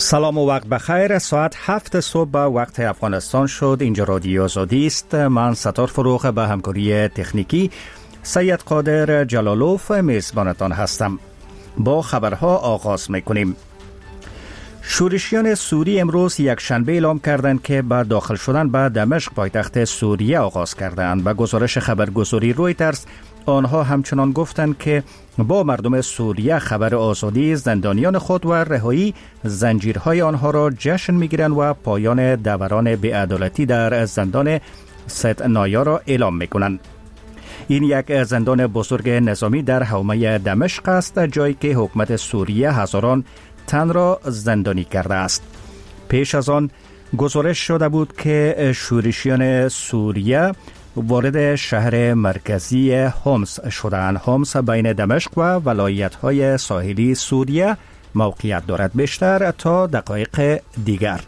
سلام و وقت بخیر. ساعت 7 صبح به وقت افغانستان شد. اینجا رادیو آزادی است. من ستار فروغ به همکاری تکنیکی سید قادر جلالوف میزبانتان هستم. با خبرها آغاز میکنیم. شورشیان سوری امروز یک شنبه اعلام کردند که با داخل شدن به دمشق پایتخت سوریه آغاز کردند. به گزارش خبرگزاری رویترز آنها همچنان گفتند که با مردم سوریه خبر آزادی زندانیان خود و رهایی زنجیرهای آنها را جشن میگیرند و پایان دوران بی‌عدالتی در زندان ست نایا را اعلام میکنند. این یک زندان بزرگ نظامی در حومه دمشق است، جایی که حکومت سوریه هزاران تن را زندانی کرده است. پیش از آن گزارش شده بود که شورشیان سوریه وارد شهر مرکزی حمص شدند. حمص بین دمشق و ولایت‌های ساحلی سوریه موقعیت دارد. بیشتر تا دقایق دیگر.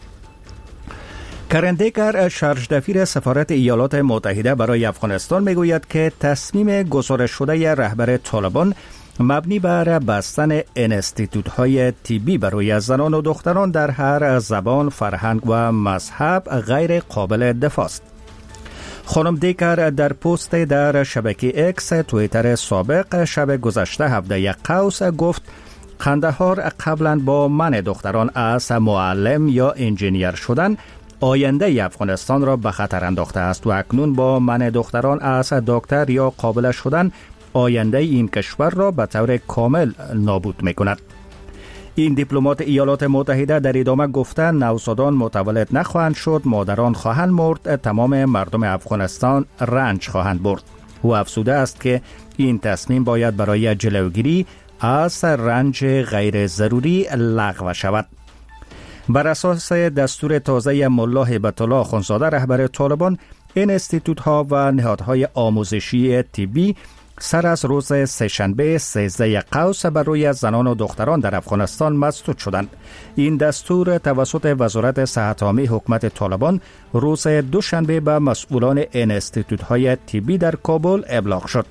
کرن دیگر شارژ دفیر سفارت ایالات متحده برای افغانستان میگوید که تصمیم گزارش شده رهبر طالبان مبنی بر بستن انستیتوت‌های طبی برای زنان و دختران در هر زبان، فرهنگ و مذهب غیر قابل دفاع است. خانم دیگر در پست در شبکه اکس توییتر سابق شب گذشته هفته قوس گفت قندهار قبلا با منع دختران از معلم یا انجینیر شدن آینده افغانستان را به خطر انداخته است و اکنون با منع دختران از دکتر یا قابل شدن آینده این کشور را به طور کامل نابود می کند. این دیپلمات ایالات متحده در ادامه گفته نوزادان متولد نخواهند شد، مادران خواهند مرد، تمام مردم افغانستان رنج خواهند برد. او افزوده است که این تصمیم باید برای جلوگیری از رنج غیر ضروری لغو شود. بر اساس دستور تازه ملا هیبت الله اخندزاده رهبر طالبان، این انستیتوت‌ها و نهادهای آموزشی طبی سر از روز سه‌شنبه 13 قوس بر روی زنان و دختران در افغانستان مسدود شدند. این دستور توسط وزارت صحت عامه حکومت طالبان روز دوشنبه به مسئولان انستیتوت‌های طبی در کابل ابلاغ شد.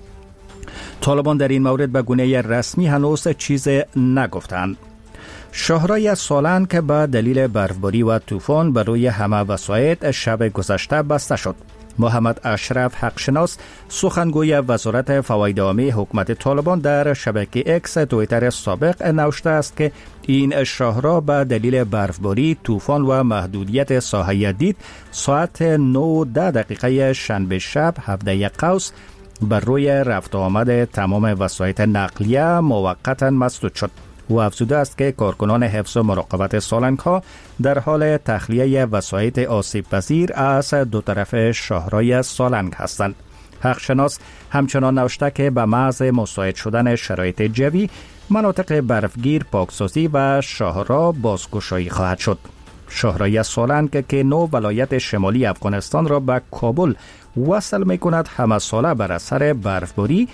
طالبان در این مورد به گونه رسمی هنوز چیز نگفتند. شاهرای سالنگ که به دلیل برفباری و طوفان بر روی همه وسایط شب گذشته بسته شد. محمد اشرف حقشناس سخنگوی وزارت فواید عامه حکومت طالبان در شبکه اکس توییتر سابق نوشته است که این شاهرا به دلیل برفباری، طوفان و محدودیت ساحه دید ساعت 9:10 شنبه شب 17 قوس بر روی رفت و آمد تمام وسایط نقلیه موقتا مسدود شد. او افزوده است که کارکنان حفظ و مراقبت سالنگ‌ها در حال تخلیه وسایط آسیب پذیر از دو طرف شاهرای سالنگ هستند. حقشناس همچنان نوشته که به محض مساعد شدن شرایط جوی، مناطق برفگیر پاکسازی و شاهرا بازگشایی خواهد شد. شاهرای سالنگ که 9 ولایت شمالی افغانستان را به کابل وصل می کند، همه ساله بر اثر برفباری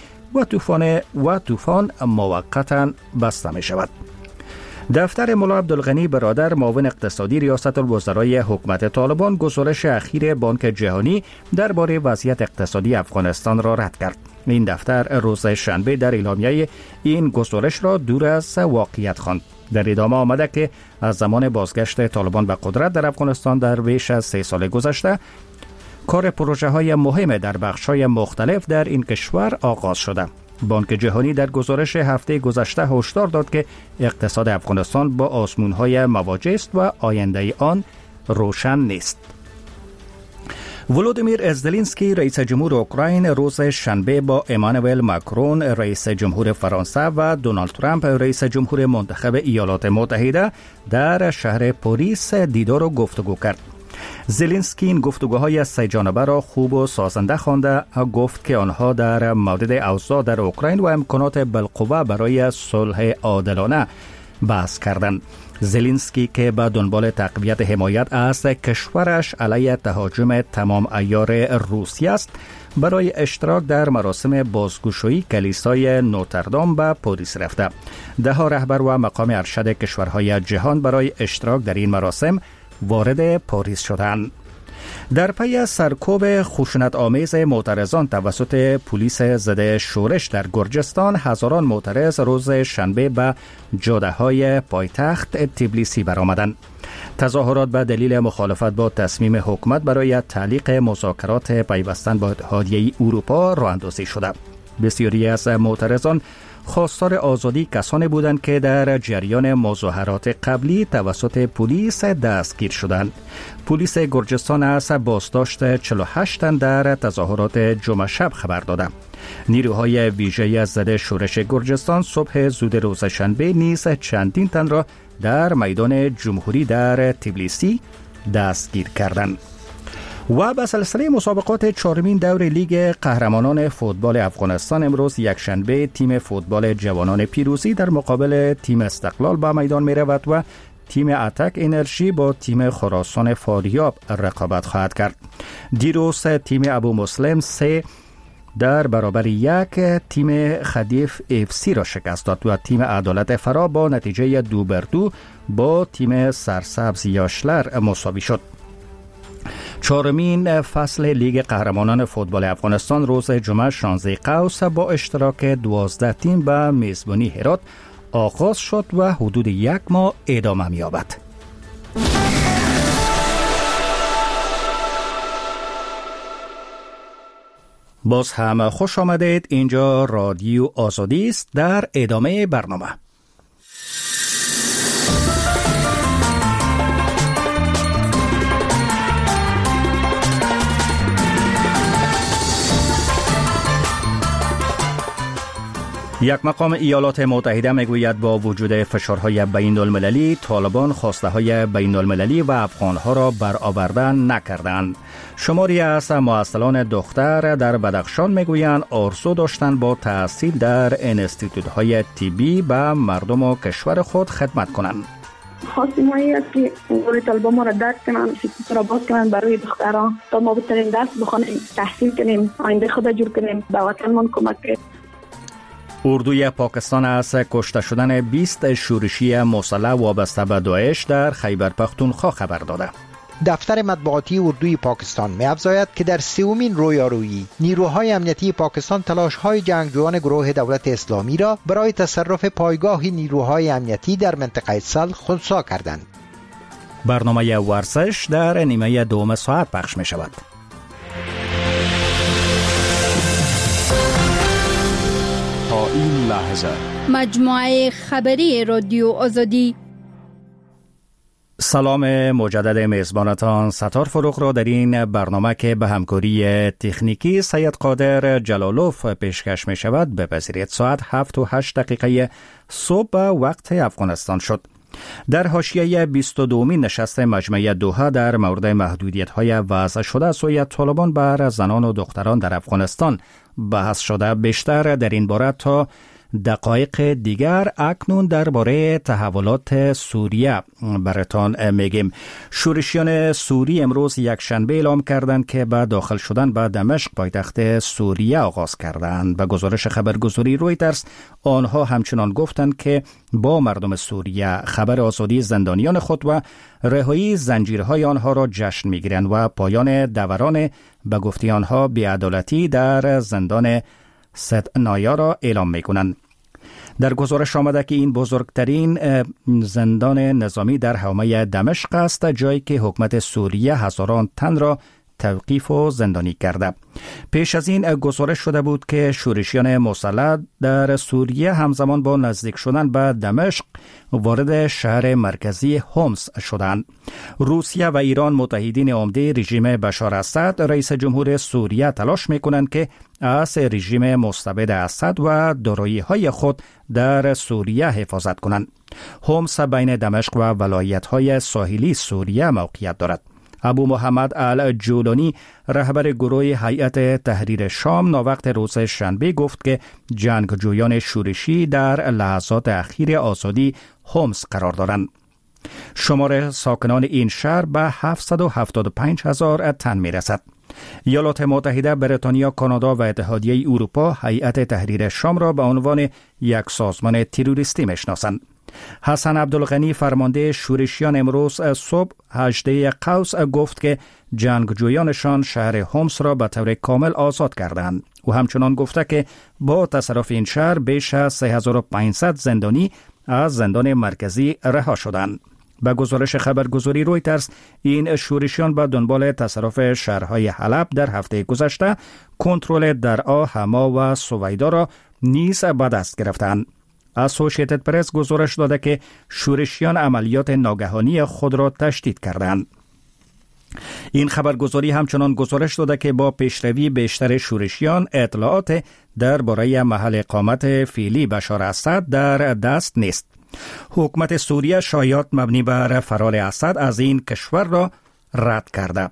و طوفان موقتا بسته می شود. دفتر ملا عبدالغنی برادر معاون اقتصادی ریاست الوزرای حکومت طالبان گزارش اخیر بانک جهانی درباره وضعیت اقتصادی افغانستان را رد کرد. این دفتر روز شنبه در اعلامیه این گزارش را دور از واقعیت خواند. در ادامه آمده که از زمان بازگشت طالبان به قدرت در افغانستان در بیش از 3 سال گذشته کار پروژه های مهم در بخش های مختلف در این کشور آغاز شده. بانک جهانی در گزارش هفته گذشته هشدار داد که اقتصاد افغانستان با آزمون های مواجه است و آینده آن روشن نیست. ولودیمیر زلنسکی رئیس جمهور اوکراین روز شنبه با امانوئل ماکرون رئیس جمهور فرانسه و دونالد ترامپ رئیس جمهور منتخب ایالات متحده در شهر پاریس دیدار و گفتگو کرد. زلنسکی این گفتگوهای 3 جانبه را خوب و سازنده خوانده، گفت که آنها در مورد اوضاع در اوکراین و امکانات بالقوه برای صلح عادلانه بحث کردند. زلنسکی که به دنبال تقویت حمایت از کشورش علیه تهاجم تمام عیار روسیه است، برای اشتراک در مراسم بازگشایی کلیسای نوتردام به پاریس رفته. 10 رهبر و مقام ارشد کشورهای جهان برای اشتراک در این مراسم وارد پاریس شدند. در پی سرکوب خشونت آمیز معترضان توسط پلیس ضد شورش در گرجستان، هزاران معترض روز شنبه به جاده‌های پایتخت تبلیسی برآمدند. تظاهرات به دلیل مخالفت با تصمیم حکومت برای تعلیق مذاکرات پیوستن با اتحادیه اروپا راه اندازی شده. بسیاری از معترضان خواستار آزادی کسانی بودند که در جریان مظاهرات قبلی توسط پلیس دستگیر شدند. پلیس گرجستان از بازداشت 48 تن در تظاهرات جمعه شب خبر داده. نیروهای ویژه ضد شورش گرجستان صبح زود روز شنبه نیز چندین تن را در میدان جمهوری در تبلیسی دستگیر کردند. و به سلسله مسابقات چهارمین دور لیگ قهرمانان فوتبال افغانستان امروز یکشنبه تیم فوتبال جوانان پیروزی در مقابل تیم استقلال به میدان می رود و تیم اتک انرژی با تیم خراسان فاریاب رقابت خواهد کرد. دیروز تیم ابو مسلم 3 در برابر 1 تیم خدیف FC را شکست داد و تیم عدالت فرا با نتیجه 2-2 با تیم سرسبز یاشلر مساوی شد. چهارمین فصل لیگ قهرمانان فوتبال افغانستان روز جمعه 16 قوس با اشتراک 12 تیم به میزبانی هرات آغاز شد و حدود 1 ماه ادامه می‌یابد. باز هم خوش آمدید. اینجا رادیو آزادی است. در ادامه برنامه یک مقام ایالات متحده میگوید با وجود فشارهای بین المللی طالبان خواسته های بین المللی و افغانها را برآورده نکردند. شماری از مؤثران دختر در بدخشان میگویند آرزو داشتند با تحصیل در انستیتوت‌های طبی به مردم و کشور خود خدمت کنند. خواستیم هایی است که قول طالبان ما را درک کنند، سکوت را باز کنند برای دختران تا ما بتونیم درس بخونیم، تحصیل کنیم، آینده خود جور کنیم، به وطنمان کمک کنیم. اردوی پاکستان از کشته شدن 20 شورشی مسلح وابسته به داعش در خیبر پختونخوا خبر داده. دفتر مطبوعاتی اردوی پاکستان می‌افزاید که در سومین رویارویی نیروهای امنیتی پاکستان تلاش‌های جنگجویان گروه دولت اسلامی را برای تصرف پایگاه نیروهای امنیتی در منطقه سل خنثی کردند. برنامه ورزش در نیمه دوم ساعت پخش می‌شود. تا این لحظه مجموعه خبری رادیو آزادی. سلام مجدد میزبانتان ستار فروغ را در این برنامه که به همکاری تکنیکی سید قادر جلالوف پیشکش می شود بپذیرید. ساعت 7 و 8 دقیقه صبح وقت افغانستان شد. در حاشیه 22مین نشست مجمع دوحه در مورد محدودیت‌های وضع شده از سوی طالبان بر زنان و دختران در افغانستان بحث شده. بیشتر در این باره تا دقایق دیگر اکنون درباره تحولات سوریه براتان میگیم. شورشیان سوری امروز یکشنبه اعلام کردند که با داخل شدن به دمشق پایتخت سوریه آغاز کردند. به گزارش خبرگزاری رویترز آنها همچنان گفتند که با مردم سوریه خبر آزادی زندانیان خود و رهایی زنجیرهای آنها را جشن میگیرند و پایان دوران به گفته آنها بی‌عدالتی در زندان سدنایا را اعلام میکنند. در گزارش آمده که این بزرگترین زندان نظامی در حومه دمشق است، جایی که حکومت سوریه هزاران تن را توقیف و زندانی کرده. پیش از این گزارش شده بود که شورشیان مسلح در سوریه همزمان با نزدیک شدن به دمشق وارد شهر مرکزی حمص شدند. روسیه و ایران متحدین عمده رژیم بشار اسد رئیس جمهور سوریه تلاش می‌کنند که از رژیم مستبد اسد و دارایی‌های خود در سوریه حفاظت کنند. حمص بین دمشق و ولایت‌های ساحلی سوریه موقعیت دارد. ابو محمد الجولانی رهبر گروه هیئت تحریر شام ناوقت روز شنبه گفت که جنگجویان شورشی در لحظات اخیر آزادی حمص قرار دارند. شمار ساکنان این شهر به 775,000 تن می رسد. ایالات متحده، بریتانیا، کانادا و اتحادیه اروپا هیئت تحریر شام را به عنوان یک سازمان تروریستی میشناسند. حسن عبدالغنی فرمانده شورشیان امروز صبح هجده قوس گفت که جنگجویانشان شهر هومس را به طور کامل آزاد کردند. و همچنان گفته که با تصرف این شهر بیش از 3500 زندانی از زندان مرکزی رها شدند. به گزارش خبرگزاری رویترز، این شورشیان به دنبال تصرف شهرهای حلب در هفته گذشته کنترل درعا، حما و سویدا را نیز به دست گرفتند. اسوشیتد پرس گزارش داده که شورشیان عملیات ناگهانی خود را تشدید کردند. این خبرگزاری همچنان گزارش داده که با پیشروی بیشتر شورشیان اطلاعات درباره محل اقامت فعلی بشار اسد در دست نیست. حکومت سوریه شایعات مبنی بر فرار اسد از این کشور را رد کرده.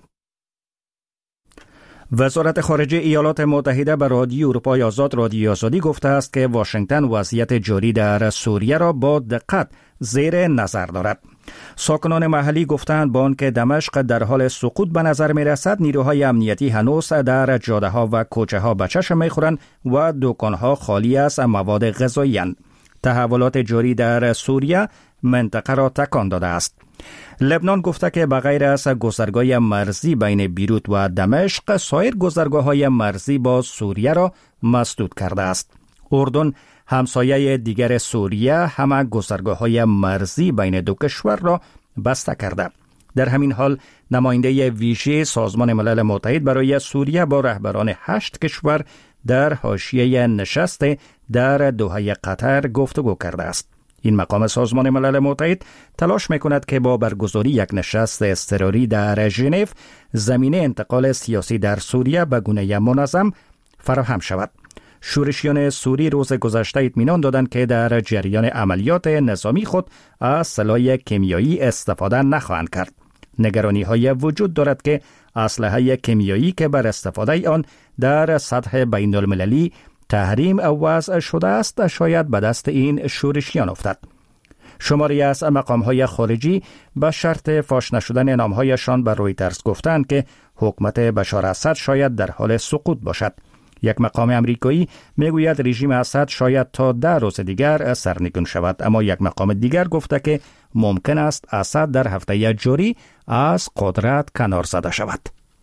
وزارت خارجه ایالات متحده به رادیو اروپای آزاد رادیو آزادی گفته است که واشنگتن وضعیت جاری در سوریه را با دقت زیر نظر دارد. ساکنان محلی گفتند با آنکه دمشق در حال سقوط به نظر می رسد، نیروهای امنیتی هنوز در جاده ها و کوچه ها به چشم می خورند و دکان ها خالی از مواد غذایی اند. تحولات جاری در سوریه منطقه را تکان داده است. لبنان گفته که بغیر از گذرگاه مرزی بین بیروت و دمشق، سایر گذرگاه‌های مرزی با سوریه را مسدود کرده است. اردن، همسایه دیگر سوریه، همه گذرگاه‌های مرزی بین دو کشور را بسته کرده. در همین حال نماینده ویژه سازمان ملل متحد برای سوریه با رهبران 8 کشور در حاشیه نشست در دوحه قطر گفتگو کرده است. این مقام سازمان ملل متحد تلاش می‌کند که با برگزاری یک نشست اضطراری در ژنو زمینه انتقال سیاسی در سوریه به گونه منظم فراهم شود. شورشیان سوری روز گذشته اطمینان دادند که در جریان عملیات نظامی خود از سلاح کیمیایی استفاده نخواهند کرد. نگرانی‌های وجود دارد که اسلحه کیمیایی که بر استفاده آن در سطح بین‌المللی تحریم وضع شده است شاید به دست این شورشیان افتد. شماری از مقام‌های خارجی به شرط فاش نشدن نام‌هایشان به رویترز گفتند که حکومت بشار اسد شاید در حال سقوط باشد. یک مقام امریکایی میگوید رژیم اسد شاید تا 10 روز دیگر سرنگون شود، اما یک مقام دیگر گفته که ممکن است اسد در هفته جاری از قدرت کنار زده شود.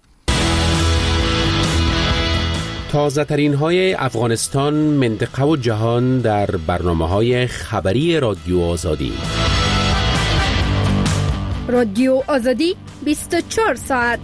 تازه ترین های افغانستان، منطقه و جهان در برنامه‌های خبری رادیو آزادی. رادیو آزادی 24 ساعت.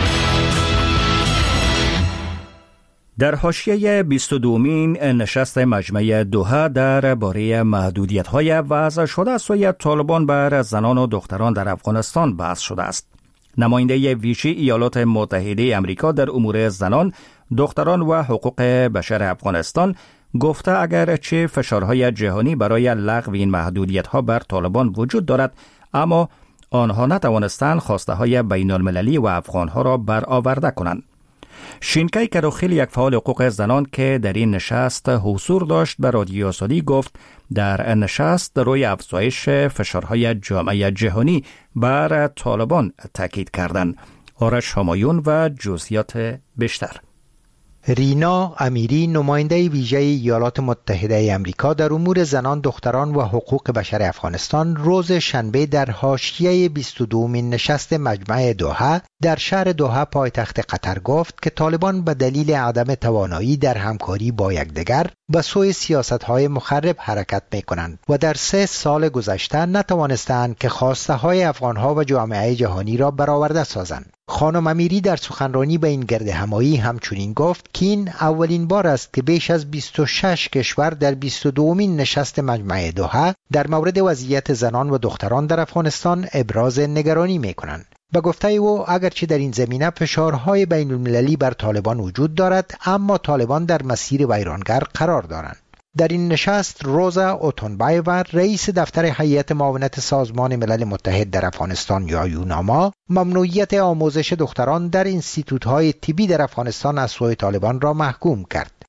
در حاشیه 22مین نشست مجمع دوحه درباره محدودیت‌های وضع شده سوی طالبان بر زنان و دختران در افغانستان بحث شده است. نماینده ویژه ایالات متحده آمریکا در امور زنان، دختران و حقوق بشر افغانستان گفته اگرچه فشارهای جهانی برای لغو این محدودیت‌ها بر طالبان وجود دارد، اما آنها نتوانستند خواسته‌های بین‌المللی و افغان‌ها را برآورده کنند. شینکای کروخیل، یک فعال حقوق زنان که در این نشست حضور داشت، به رادیو آزادی گفت در نشست روی افزایش فشارهای جامعه جهانی بر طالبان تاکید کردند. آرش همایون و جزئیات بیشتر. رینا امیری، نماینده ویژه ایالات متحده آمریکا در امور زنان، دختران و حقوق بشر افغانستان، روز شنبه در حاشیه 22مین نشست مجمع دوحه در شهر دوحه پایتخت قطر گفت که طالبان به دلیل عدم توانایی در همکاری با یکدیگر به سوی سیاست‌های مخرب حرکت می‌کنند و در 3 سال گذشته نتوانستند که خواسته‌های افغان‌ها و جامعه جهانی را برآورده سازند. خانم امیری در سخنرانی به این گرد همایی همچنین گفت که این اولین بار است که بیش از 26 کشور در 22مین نشست مجمع دوحه در مورد وضعیت زنان و دختران در افغانستان ابراز نگرانی می‌کنند. به گفته او اگرچه در این زمینه فشارهای بین المللی بر طالبان وجود دارد، اما طالبان در مسیر ویرانگر قرار دارند. در این نشست روزا اوتونبایور، رئیس دفتر هیئت معاونت سازمان ملل متحد در افغانستان یا یوناما، ممنوعیت آموزش دختران در انستیتوت‌های طبی در افغانستان از سوی طالبان را محکوم کرد.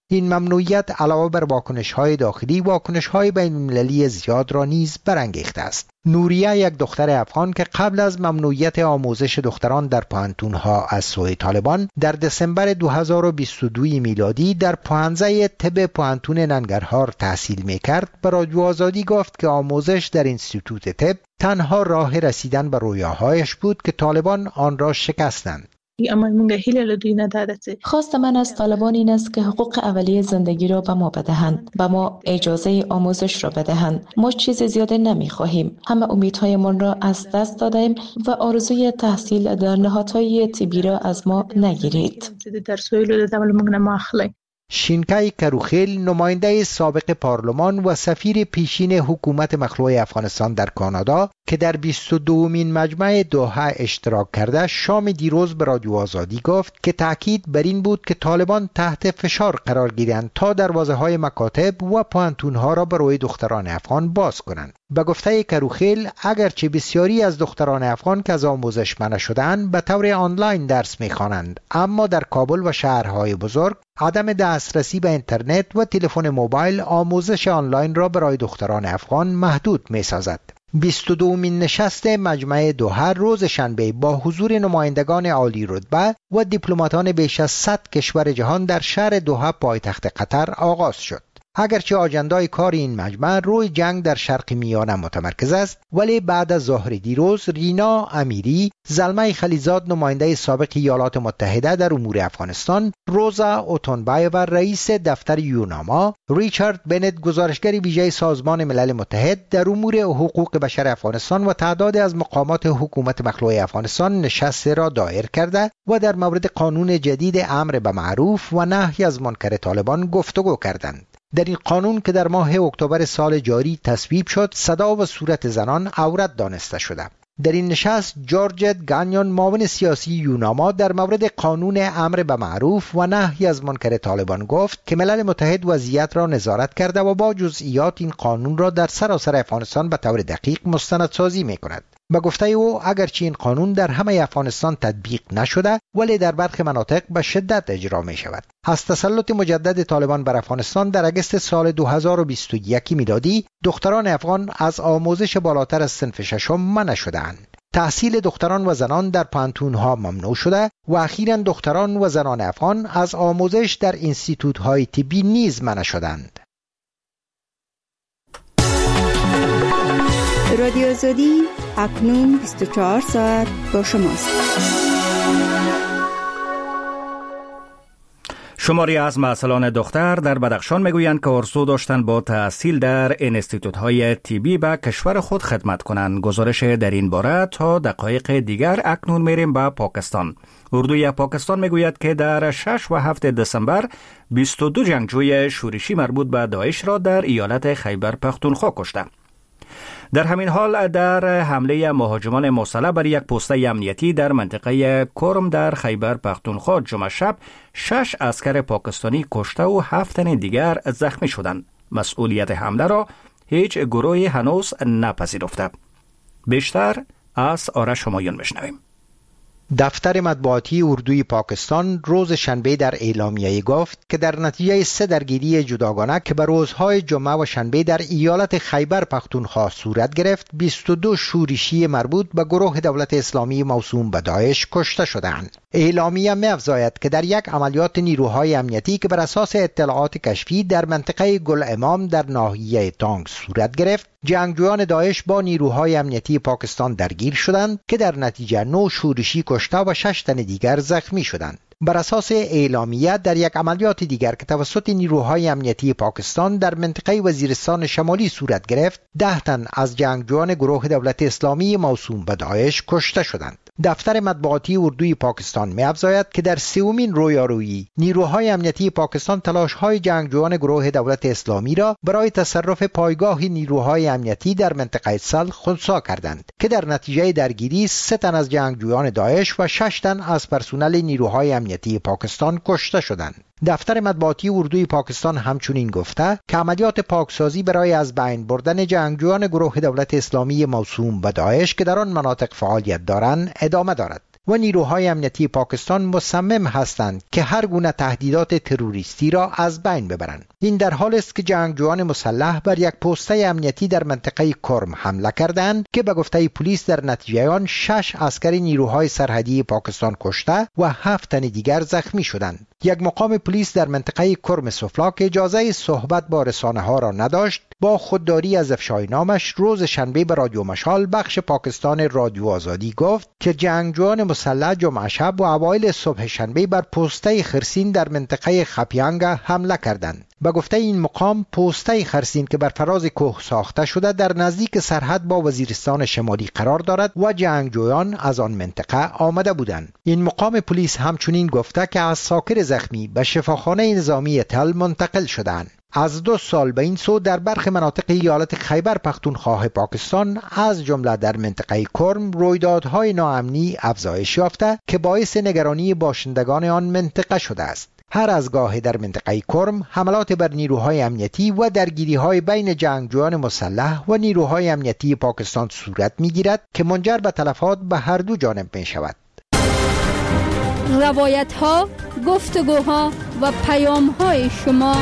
این ممنوعیت علاوه بر واکنش‌های داخلی، واکنش‌های بین‌المللی زیاد را نیز برانگیخته است. نوریه، یک دختر افغان که قبل از ممنوعیت آموزش دختران در پوهنتون‌ها از سوی طالبان در دسامبر 2022 میلادی در پوهنځی طب پوهنتون ننگرهار تحصیل می‌کرد، به رادیو آزادی گفت که آموزش در اینستیتوت طب تنها راه رسیدن به رویاهایش بود که طالبان آن را شکستند. خواست من از طالبان این است که حقوق اولیه زندگی را به ما بدهند، به ما اجازه آموزش را بدهند. ما چیز زیاده نمی خواهیم. همه امیدهایمان را از دست دادیم و آرزوی تحصیل در نهادهای طبی را از ما نگیرید. شینکای کروخیل، نماینده سابق پارلمان و سفیر پیشین حکومت مخلوع افغانستان در کانادا که در 22مین مجمع دوحه اشتراک کرده، شام دیروز به رادیو آزادی گفت که تأکید بر این بود که طالبان تحت فشار قرار گیرند تا دروازه‌های مکاتب و پوهنتون‌ها را برای دختران افغان باز کنند. به گفته کروخیل، اگرچه بسیاری از دختران افغان که از آموزش منع شده‌اند به طور آنلاین درس می‌خوانند، اما در کابل و شهرهای بزرگ عدم دسترسی به اینترنت و تلفن موبایل آموزش آنلاین را برای دختران افغان محدود می‌سازد. 22مین نشست مجمع دوحه روز شنبه با حضور نمایندگان عالی رتبه و دیپلماتان بیش از 100 کشور جهان در شهر دوحه پایتخت قطر آغاز شد. اگرچه آجندای کار این مجمع روی جنگ در شرق میانه متمرکز است، ولی بعد از ظهر دیروز رینا امیری، زلمه خلیزاد نماینده سابق ایالات متحده در امور افغانستان، روزا اوتونبایو رئیس دفتر یوناما، ریچارد بنت گزارشگر ویژه سازمان ملل متحد در امور حقوق بشر افغانستان و تعدادی از مقامات حکومت مخلوع افغانستان نشست را دایر کرده و در مورد قانون جدید امر به معروف و نهی از منکر طالبان گفتگو کردند. در این قانون که در ماه اکتبر سال جاری تصویب شد، صدا و صورت زنان عورت دانسته شده. در این نشست جورجت گانیون، معاون سیاسی یوناما، در مورد قانون امر به معروف و نهی از منکر طالبان گفت که ملل متحد وضعیت را نظارت کرده و با جزئیات این قانون را در سراسر افغانستان به طور دقیق مستندسازی می‌کند. به گفته او، اگرچه این قانون در همه افغانستان تطبیق نشده، ولی در برخی مناطق به شدت اجرا می شود. از تسلط مجدد طالبان بر افغانستان در اگست سال 2021 میلادی، دختران افغان از آموزش بالاتر از صنف ششم منع شده‌اند. تحصیل دختران و زنان در پوهنتون‌ها ممنوع شده و اخیراً دختران و زنان افغان از آموزش در اینستیتوت‌های طبی نیز منع شدند. رادیو آزادی اکنون 24 ساعت با شماست. شماری از مسئولان دختر در بدخشان میگویند که آرزو داشتند با تحصیل در انستیتوت‌های طبی به کشور خود خدمت کنند. گزارش در این باره تا دقایق دیگر. اکنون میریم به پاکستان. اردوی پاکستان میگوید که در 6 و 7 دسامبر 22 جنگجوی شورشی مربوط به داعش را در ایالت خیبر پختونخوا کشته. در همین حال در حمله مهاجمان مسلح بر یک پست امنیتی در منطقه کرم در خیبر پختونخوا جمعه شب 6 عسکر پاکستانی کشته و 7 تن دیگر زخمی شدند. مسئولیت حمله را هیچ گروهی هنوز نپذیرفته. بیشتر از آرش همایون بشنویم. دفتر مطبوعاتی اردوی پاکستان روز شنبه در اعلامیه گفت که در نتیجه 3 درگیری جداگانه که به روزهای جمعه و شنبه در ایالت خیبر پختونخوا صورت گرفت، 22 شورشی مربوط به گروه دولت اسلامی موسوم به داعش کشته شدند. اعلامیه می‌افزاید که در یک عملیات نیروهای امنیتی که بر اساس اطلاعات کشفی در منطقه گل امام در ناحیه تانگ صورت گرفت، جنگجویان داعش با نیروهای امنیتی پاکستان درگیر شدند که در نتیجه 9 شورشی کشته و 6 تن دیگر زخمی شدند. بر اساس اعلامیه در یک عملیات دیگر که توسط نیروهای امنیتی پاکستان در منطقه وزیرستان شمالی صورت گرفت، 10 تن از جنگجویان گروه دولت اسلامی موسوم به داعش کشته شدند. دفتر مطبوعاتی اردوی پاکستان می‌افزاید که در 3مین رویارویی نیروهای امنیتی پاکستان تلاش‌های جنگجویان گروه دولت اسلامی را برای تصرف پایگاه نیروهای امنیتی در منطقه سل خنثی کردند که در نتیجه درگیری 3 تن از جنگجویان داعش و 6 تن از پرسنل نیروهای امنیتی پاکستان کشته شدند. دفتر مطبوعاتی اردوی پاکستان همچنین گفته که عملیات پاکسازی برای از بین بردن جنگجویان گروه دولت اسلامی موسوم به داعش که در آن مناطق فعالیت دارند ادامه دارد. و نیروهای امنیتی پاکستان مصمم هستند که هر گونه تهدیدات تروریستی را از بین ببرند. این در حالی است که جنگجویان مسلح بر یک پست امنیتی در منطقه کرم حمله کردند که به گفته پلیس در نتیجه آن 6 عسکر نیروهای سرحدی پاکستان کشته و 7 تن دیگر زخمی شدند. یک مقام پلیس در منطقه کرم سفلا که اجازه صحبت با رسانه‌ها را نداشت، با خودداری از افشای نامش روز شنبه به رادیو مشال بخش پاکستان رادیو آزادی گفت که جنگجویان مسلح جمعه شب و اوایل صبح شنبه بر پسته خرسین در منطقه خپیانگ حمله کردند. به گفته این مقام، پسته خرسین که بر فراز کوه ساخته شده در نزدیک سرحد با وزیرستان شمالی قرار دارد و جنگجویان از آن منطقه آمده بودند. این مقام پلیس همچنین گفته که عساکر زخمی به شفاخانه نظامی تل منتقل شدند. از 2 سال به این سو در برخی مناطق ایالت خیبر پختونخوا پاکستان از جمله در منطقه کرم رویدادهای ناامنی افزایش یافته که باعث نگرانی باشندگان آن منطقه شده است. هر از گاهی در منطقه کرم حملات بر نیروهای امنیتی و درگیری‌های بین جنگجویان مسلح و نیروهای امنیتی پاکستان صورت می‌گیرد که منجر به تلفات به هر دو جانب می‌شود. روایت‌ها، گفتگوها و پیام‌های شما.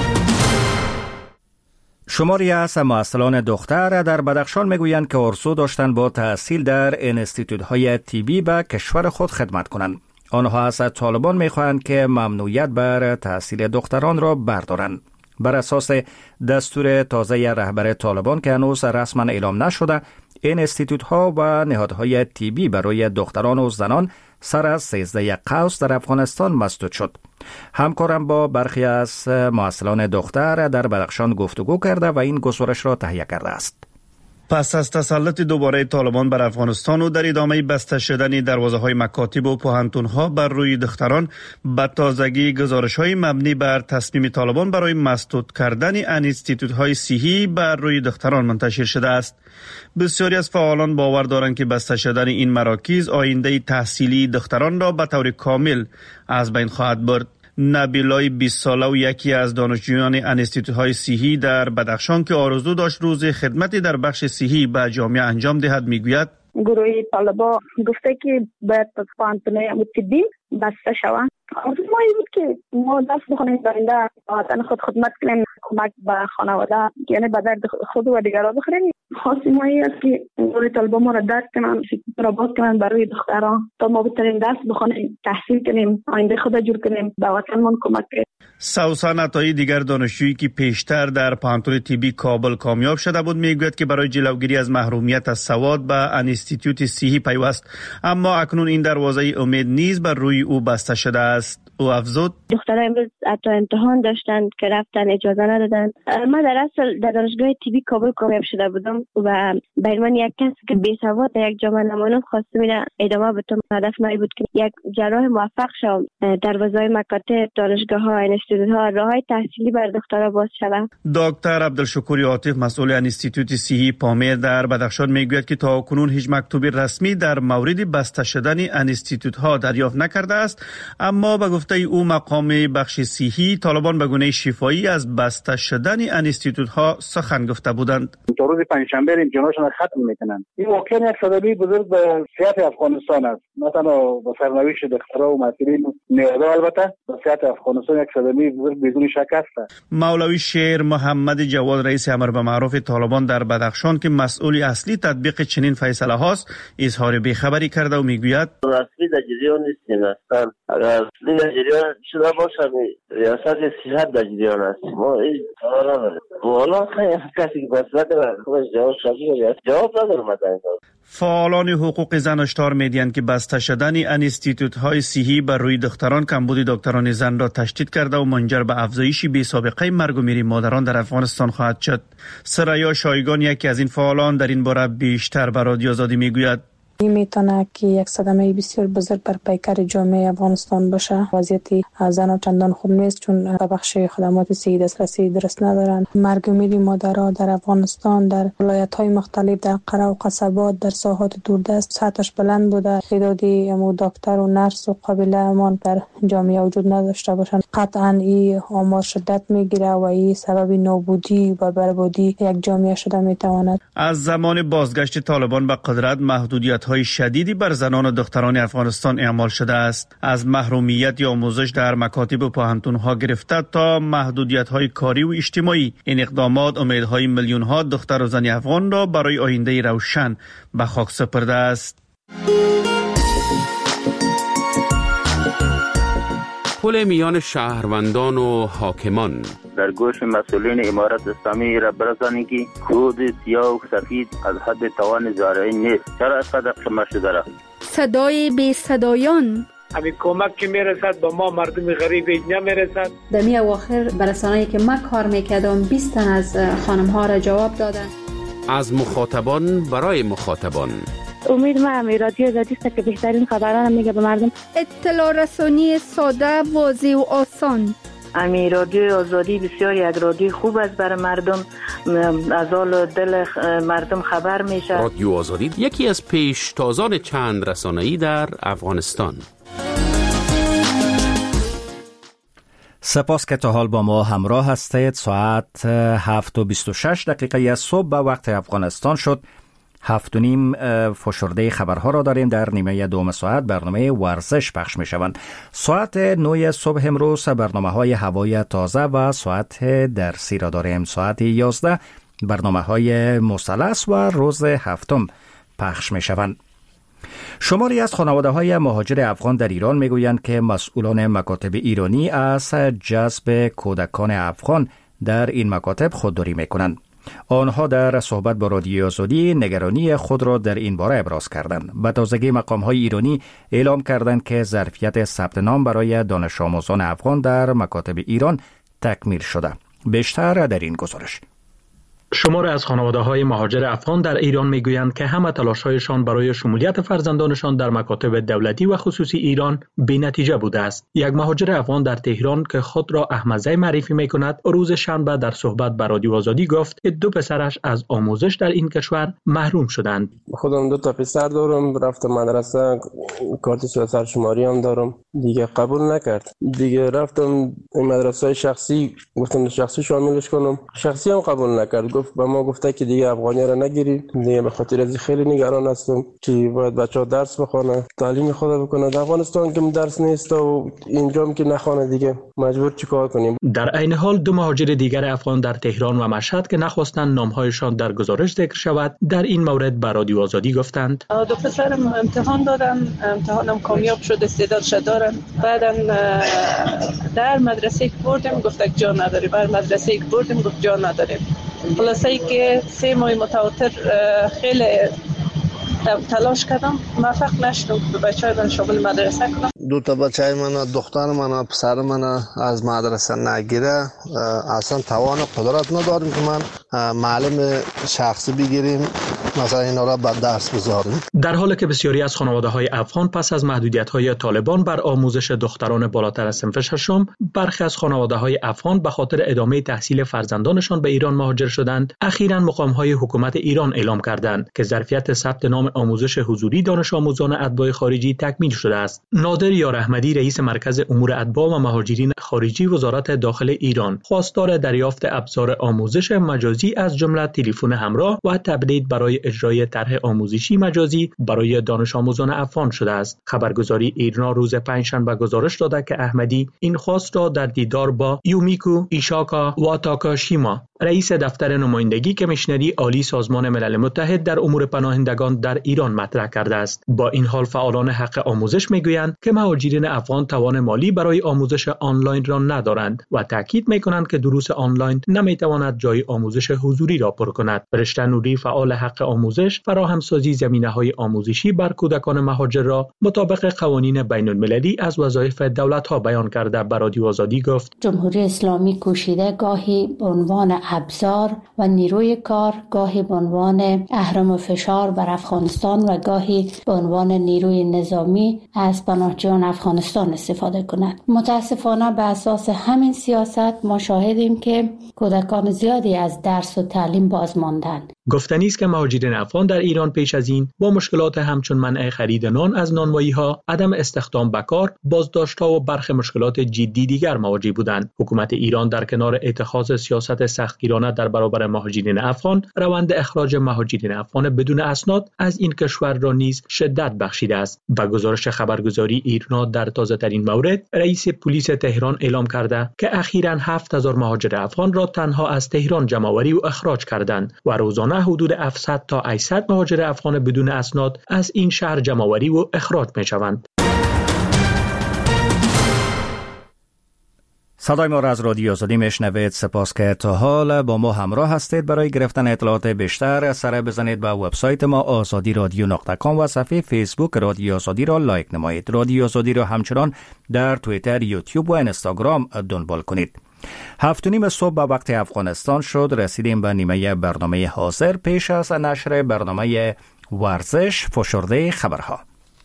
شماری از معسلان دختر در بدخشان میگویند که آرزو داشتند با تحصیل در انستیتوت‌های طبی به کشور خود خدمت کنند. آنها از طالبان میخواهند که ممنوعیت بر تحصیل دختران را بردارند. بر اساس دستور تازه رهبر طالبان که هنوز رسما اعلام نشده، این انستیتوت‌ها و نهادهای طبی برای دختران و زنان سر از 13 قوس در افغانستان مسدود شد. همکارم با برخی از معسلان دختر در بدخشان گفتگو کرده و این گزارش را تهیه کرده است. پس از تسلط دوباره طالبان بر افغانستان و در ادامه بسته شدن دروازه‌های مکاتب و پوهنتون‌ها بر روی دختران، به تازگی گزارش‌های مبنی بر تصمیم طالبان برای مسدود کردن انستیتوت‌های صحی بر روی دختران منتشر شده است. بسیاری از فعالان باور دارند که بسته شدن این مراکز آینده تحصیلی دختران را به طور کامل از بین خواهد برد. نبیلای 20 ساله و یکی از دانشجویان انستیتوت‌های صحی در بدخشان که آرزو داشت روز خدمت در بخش صحی به جامعه انجام دهد میگوید گروه طالبا گفته که باید پوهنتون‌های طبی بسته شوند. آرزو ما این بود که ما دست بخونیم دارنده وطن خود خدمت کنیم، کمک به خانواده یعنی به درد خود و دیگران بخوریم. خواستیم ما این است که گروه طالبا ما را درک کنن، را باز کنن برای دختران تا ما بتونیم دست بخونیم، تحصیل کنیم، آینده خود جور کنیم، به وطنمون کمک کنیم. سوسن عطایی دیگر دانشجویی که پیشتر در پوهنتون طبی کابل کامیاب شده بود میگوید که برای جلوگیری از محرومیت از سواد به انستیتوت صحی پیوست، اما اکنون این دروازه امید نیز بر روی او بسته شده است. او افزود دخترها امروز حتی امتحان داشتند که رفتن اجازه ندادند. من در اصل در دانشگاه طبی کابل کامیاب شده بودم و به من یک کسی که بی سواد در یک جامعه نمانم خواسته میره ادامه بدم. هدف من بود که یک جراح موفق شوم، دروازه‌های مکاتب، دانشگاه‌ها، انستیتوت‌ها، راه‌های تحصیلی بر دخترها باز شود. دکتر عبدالشکور عاطف مسئول انستیتوت صحی پامیر در بدخشان میگوید که تا کنون هیچ مکتوب رسمی در مورد بسته شدن انستیتوت‌ها دریافت نکرده است، اما به گفته او مقام بخش صحی طالبان به گونه شفاهی از بسته شدن انستیتوت‌ها سخن گفته بودند. تا روز پنجشنبه امتحانشون ختم میکنن. این واقعا یک صدمه بزرگ به صحت افغانستان است. نه تنها به سرنوشت دخترها و مسئولین نهادها، البته به صحت افغانستان یک صدمه بزرگ بدون شک است. مولوی شیر محمد جواد رئیس امر به معروف طالبان در بدخشان که مسئول اصلی تطبیق چنین فیصله هاست اظهار بیخبری کرده و میگوید رسمی در جریان نیستیم اصلا. اگر اصلی در جریان شده باشد ریاست صحت در جریان است. ما این کار نداریم. والا کسی که مسئله خودش جواب نداره. فعالان حقوق زن هشدار می‌دهند که بسته شدن انستیتوت‌های صحی بر روی دختران کمبود دکتران زن را تشدید کرده و منجر به افزایش بی‌سابقه مرگ و میر مادران در افغانستان خواهد شد. سریا شایگان یکی از این فعالان در این باره بیشتر به رادیو آزادی میگوید این میتونه که یک صدمه بسیار بزرگ بر پیکر جامعه افغانستان باشه. وضعیت زنان چندان خوب نیست چون به بخش خدمات صحی دسترسی درست ندارند. مرگ و میر مادرها در افغانستان در ولایت‌های مختلف در قرى و قصبات در ساحات دوردست سطحش بلند بوده. تعدادی دکتر و نرس و قابلی‌مان در جامعه وجود نداشته باشند. قطعاً این آمار شدت میگیره و این سبب نابودی و بربادی یک جامعه شده میتواند. از زمان بازگشت طالبان به قدرت محدودیت محدودیت‌های شدیدی بر زنان و دختران افغانستان اعمال شده است. از محرومیت یا آموزش در مکاتب و پوهنتون‌ها گرفته تا محدودیت‌های کاری و اجتماعی، این اقدامات امیدهای میلیون‌ها دختر و زن افغان را برای آینده روشن به خاک سپرده است. پل میان شهروندان و حاکمان در گوش مسئولین امارت اسلامی را برسانی که کود سیاه و سفید از حد توان زارعی نیست. چرا از قدر شما شده را؟ صدای بی صدایان، همین کمک که میرسد به ما مردم غریب نمیرسد. در می اواخر برسانه‌ای که من کار میکردم 20 تن از خانم ها را جواب دادن. از مخاطبان برای مخاطبان. امید ما همی رادیو آزادی است که بهترین خبران میگه به مردم. اطلاع رسانی ساده، واضح و آسان. امی رادیو آزادی بسیار یک رادیو خوب است برای مردم، از حال دل مردم خبر میشه. رادیو آزادی یکی از پیشتازان چند رسانه‌ای در افغانستان. سپاس که تا حال با ما همراه هستید. ساعت 7:26 از صبح به وقت افغانستان شد. 7:30 فشرده خبرها را داریم. در نیمه دوم ساعت برنامه ورزش پخش می شوند. ساعت 9 صبح امروز برنامه های هوای تازه و ساعت درسی را داریم. ساعت 11 برنامه های مثلث و روز هفتم پخش می شوند. شماری از خانواده های مهاجر افغان در ایران می گویند که مسئولان مکاتب ایرانی از جذب کودکان افغان در این مکاتب خودداری می کنند. آنها در صحبت با رادیو آزادی نگرانی خود را در این باره ابراز کردند. به تازگی مقام‌های ایرانی اعلام کردند که ظرفیت ثبت نام برای دانش آموزان افغان در مکاتب ایران تکمیل شده. بیشتر در این گزارش. شماری از خانواده‌های مهاجر افغان در ایران میگویند که همه تلاش‌هایشان برای شمولیت فرزندانشان در مکاتب دولتی و خصوصی ایران بی‌نتیجه بوده است. یک مهاجر افغان در تهران که خود را احمدزی معرفی می‌کند، روز شنبه در صحبت با رادیو آزادی گفت که دو پسرش از آموزش در این کشور محروم شدند. خودم 2 پسر دارم، رفتم مدرسه، کارت سرشماری هم دارم، دیگه قبول نکرد. دیگه رفتم مدرسه شخصی، گفتم شخصی شاملش کنم، شخصی هم قبول نکرد. به ما گفته که دیگه افغانی را نگیری. دیگه به خاطر از خیلی نگران هستم که باید بچه‌ها درس بخونه، تعلیم خود بکنه. در افغانستان که درس نیست و اینجا که نخونه، دیگه مجبور چیکار کنیم؟ در عین حال 2 مهاجر دیگر افغان در تهران و مشهد که نخواستند نام‌هایشان در گزارش ذکر شود، در این مورد به رادیو آزادی گفتند: 2 پسرم امتحان دادن، امتحانم کامیاب شد، استعدادش دارن. بعدن در مدرسه بردیم گفت جا نداری، بر مدرسه بردیم گفت جا نداریم. خلاصه که 3 ماه متواتر خیلی تلاش کردم، موفق نشدم که بچه‌های من شامل مدرسه کنم. 2 تا بچه‌ی من، دختر من، پسر من از مدرسه نگیره. اصلا توان قدرت نداریم که من معلم شخصی بگیریم مثلا اینا را به درس بذاریم. در حالی که بسیاری از خانواده‌های افغان پس از محدودیت‌های طالبان بر آموزش دختران بالاتر از صنف ششم، برخی از خانواده‌های افغان به خاطر ادامه تحصیل فرزندانشان به ایران مهاجر شدند، اخیراً مقام‌های حکومت ایران اعلام کردند که ظرفیت ثبت نام آموزش حضوری دانش آموزان اتباع خارجی تکمیل شده است. نادر یار احمدی، رئیس مرکز امور اتباع و مهاجرین خارجی وزارت داخل ایران، خواستار دریافت ابزار آموزش مجازی از جمله تلفن همراه و تبلیغ برای اجرای طرح آموزشی مجازی برای دانش آموزان افغان شده است. خبرگزاری ایرنا روز پنجشنبه گزارش داده که احمدی این خواست را در دیدار با یومیکو ایشاکا واتاکاشیما، رئیس دفتر نمایندگی کمیشنری عالی سازمان ملل متحد در امور پناهندگان در ایران مطرح کرده است. با این حال فعالان حق آموزش میگویند که مهاجرین افغان توان مالی برای آموزش آنلاین را ندارند و تاکید میکنند که دروس آنلاین نمیتواند جای آموزش حضوری را پر کند. فرشته نوری، فعال حق آموزش، فراهمسازی زمینه‌های آموزشی بر کودکان مهاجر را مطابق قوانین بین‌المللی از وظایف دولت‌ها بیان کرده به رادیو آزادی گفت: جمهوری اسلامی کوشیده گاهی به عنوان ابزار و نیروی کار، گاهی به عنوان اهرم فشار بر افغانستان و گاهی به عنوان نیروی نظامی از پناهجویان افغانستان استفاده کند. متاسفانه به اساس همین سیاست ما شاهدیم که کودکان زیادی از درس و تعلیم باز ماندند. گفتنی است که مهاجرین مهاجرین افغان در ایران پیش از این با مشکلات همچون منع خرید نان از نانوایی‌ها، عدم استخدام به کار، بازداشت‌ها و برخی مشکلات جدی دیگر مواجه بودند. حکومت ایران در کنار اتخاذ سیاست سختگیرانه در برابر مهاجرین افغان، روند اخراج مهاجرین افغان بدون اسناد از این کشور را نیز شدت بخشیده است. به گزارش خبرگزاری ایرنا در تازه‌ترین مورد، رئیس پلیس تهران اعلام کرده که اخیراً 7000 مهاجر افغان را تنها از تهران جمع‌آوری و اخراج کردند و روزانه حدود 700 تا 800 مهاجر افغان بدون اسناد از این شهر جمع‌آوری و اخراج می‌شوند. صدای ما را از رادیو آزادی میشنوید. سپاس که تا حال با ما همراه هستید. برای گرفتن اطلاعات بیشتر سر بزنید به وبسایت ما azadiradyo.com و صفحه فیسبوک رادیو آزادی را لایک نمایید. رادیو آزادی را همچنان در توییتر، یوتیوب و اینستاگرام دنبال کنید. 7:30 صبح به وقت افغانستان شد. رسیدیم به نیمه برنامه حاضر. پیش از نشر برنامه ورزش، فشرده خبرها.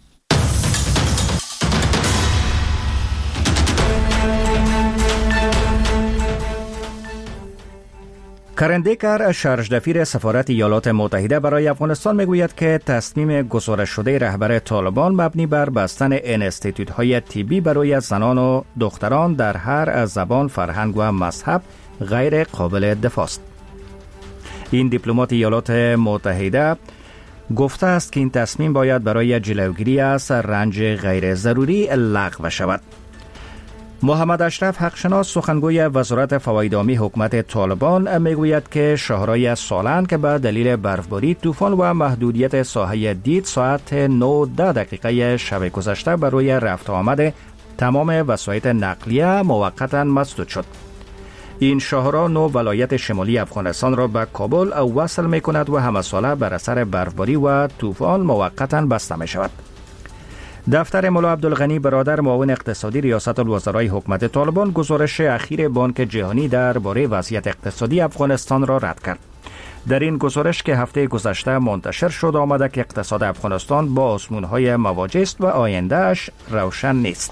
کرندیکر، شارژدفیر سفارت ایالات متحده برای افغانستان، میگوید که تصمیم گزارش شده رهبر طالبان مبنی بر بستن انستیتوت‌های طبی برای زنان و دختران در هر زبان، فرهنگ و مذهب غیر قابل دفاع است. این دیپلمات ایالات متحده گفته است که این تصمیم باید برای جلوگیری از رنج غیر ضروری لغو شود. محمد اشرف حقشناس، سخنگوی وزارت فواید عامی حکومت طالبان، میگوید که شهرهای سالن که به دلیل برفباری، طوفان و محدودیت ساحه دید ساعت 9:10 شب گذشته برای رفت آمد تمام وسایط نقلیه موقتا مسدود شد. این شهرها 9 ولایت شمالی افغانستان را به کابل وصل می کند و همه ساله بر اثر برفباری و طوفان موقتا بسته می شود. دفتر ملا عبدالغنی برادر، معاون اقتصادی ریاست الوزرای حکومت طالبان، گزارش اخیر بانک جهانی درباره وضعیت اقتصادی افغانستان را رد کرد. در این گزارش که هفته گذشته منتشر شد آمده که اقتصاد افغانستان با آزمون‌های مواجه است و آینده‌اش روشن نیست.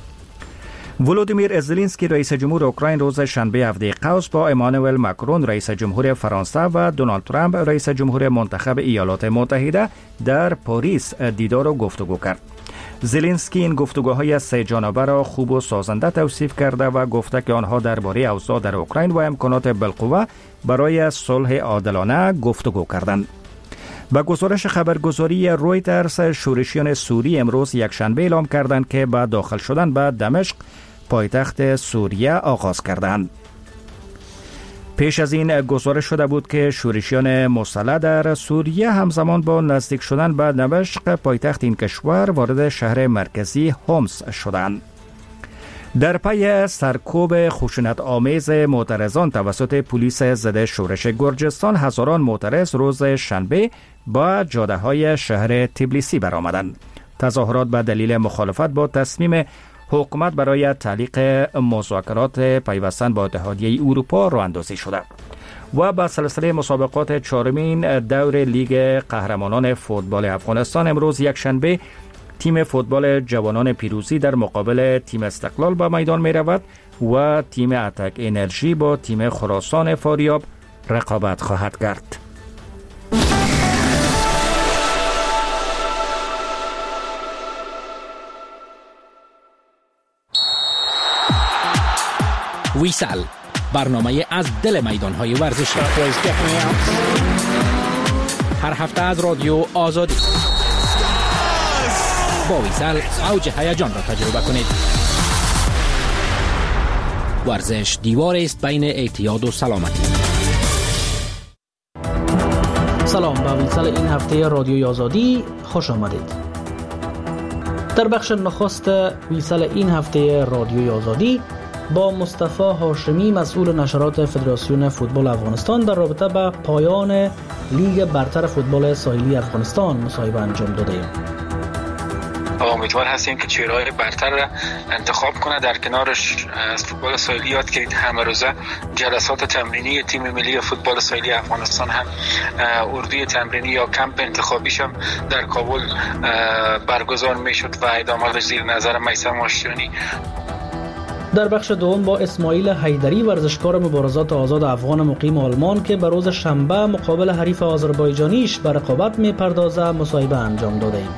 ولودیمیر زلنسکی، رئیس جمهور اوکراین، روز شنبه هفته قوس با امانوئل ماکرون، رئیس جمهور فرانسه و دونالد ترامپ، رئیس جمهور منتخب ایالات متحده، در پاریس دیدار و گفتگو کرد. زلنسکی این گفتگوهای 3 جانبه را خوب و سازنده توصیف کرده و گفته که آنها درباره اوضاع در اوکراین و امکانات بالقوه برای صلح عادلانه گفتگو کردند. با گزارش خبرگزاری رویترز، شورشیان سوری امروز یکشنبه اعلام کردند که با داخل شدن به دمشق، پایتخت سوریه، آغاز کردند. پیش از این گزارش شده بود که شورشیان مسلح در سوریه همزمان با نزدیک شدن به دمشق، پایتخت این کشور، وارد شهر مرکزی حمص شدند. در پی سرکوب خشونت آمیز معترضان توسط پلیس ضد شورش گرجستان، هزاران معترض روز شنبه با جاده‌های شهر تبلیسی برآمدند. تظاهرات به دلیل مخالفت با تصمیم حکومت برای تعلیق مذاکرات پیوستن با اتحادیه اروپا راه اندازی شده و با سلسله مسابقات 4مین دور لیگ قهرمانان فوتبال افغانستان امروز یکشنبه تیم فوتبال جوانان پیروزی در مقابل تیم استقلال به میدان می رود و تیم اتک انرژی با تیم خراسان فاریاب رقابت خواهد کرد. ویسل، برنامه از دل میدان‌های ورزشی، هر هفته از رادیو آزادی. با ویسل اوج هیجان را تجربه کنید. ورزش دیوار است بین اعتیاد و سلامتی. سلام، به ویسل این هفته رادیوی آزادی خوش آمدید. در بخش نخست ویسل این هفته رادیوی آزادی با مصطفی هاشمی، مسئول نشرات فدراسیون فوتبال افغانستان، در رابطه با پایان لیگ برتر فوتبال ساحلی افغانستان مصاحبه انجام دادیم. امیدوار هستیم که چهره‌های برتر را انتخاب کنه. در کنارش از فوتبال ساحلی یاد گرفت همه روزه جلسات تمرینی تیم ملی فوتبال ساحلی افغانستان هم اردوی تمرینی یا کمپ انتخابیش هم در کابل برگزار میشد و ادامه زیر نظر میثم آشتیانی. در بخش دوم با اسماعیل حیدری ورزشکار مبارزات آزاد افغان مقیم آلمان که به روز شنبه مقابل حریف آذربایجانیش به رقابت میپردازه مصاحبه انجام داده ایم.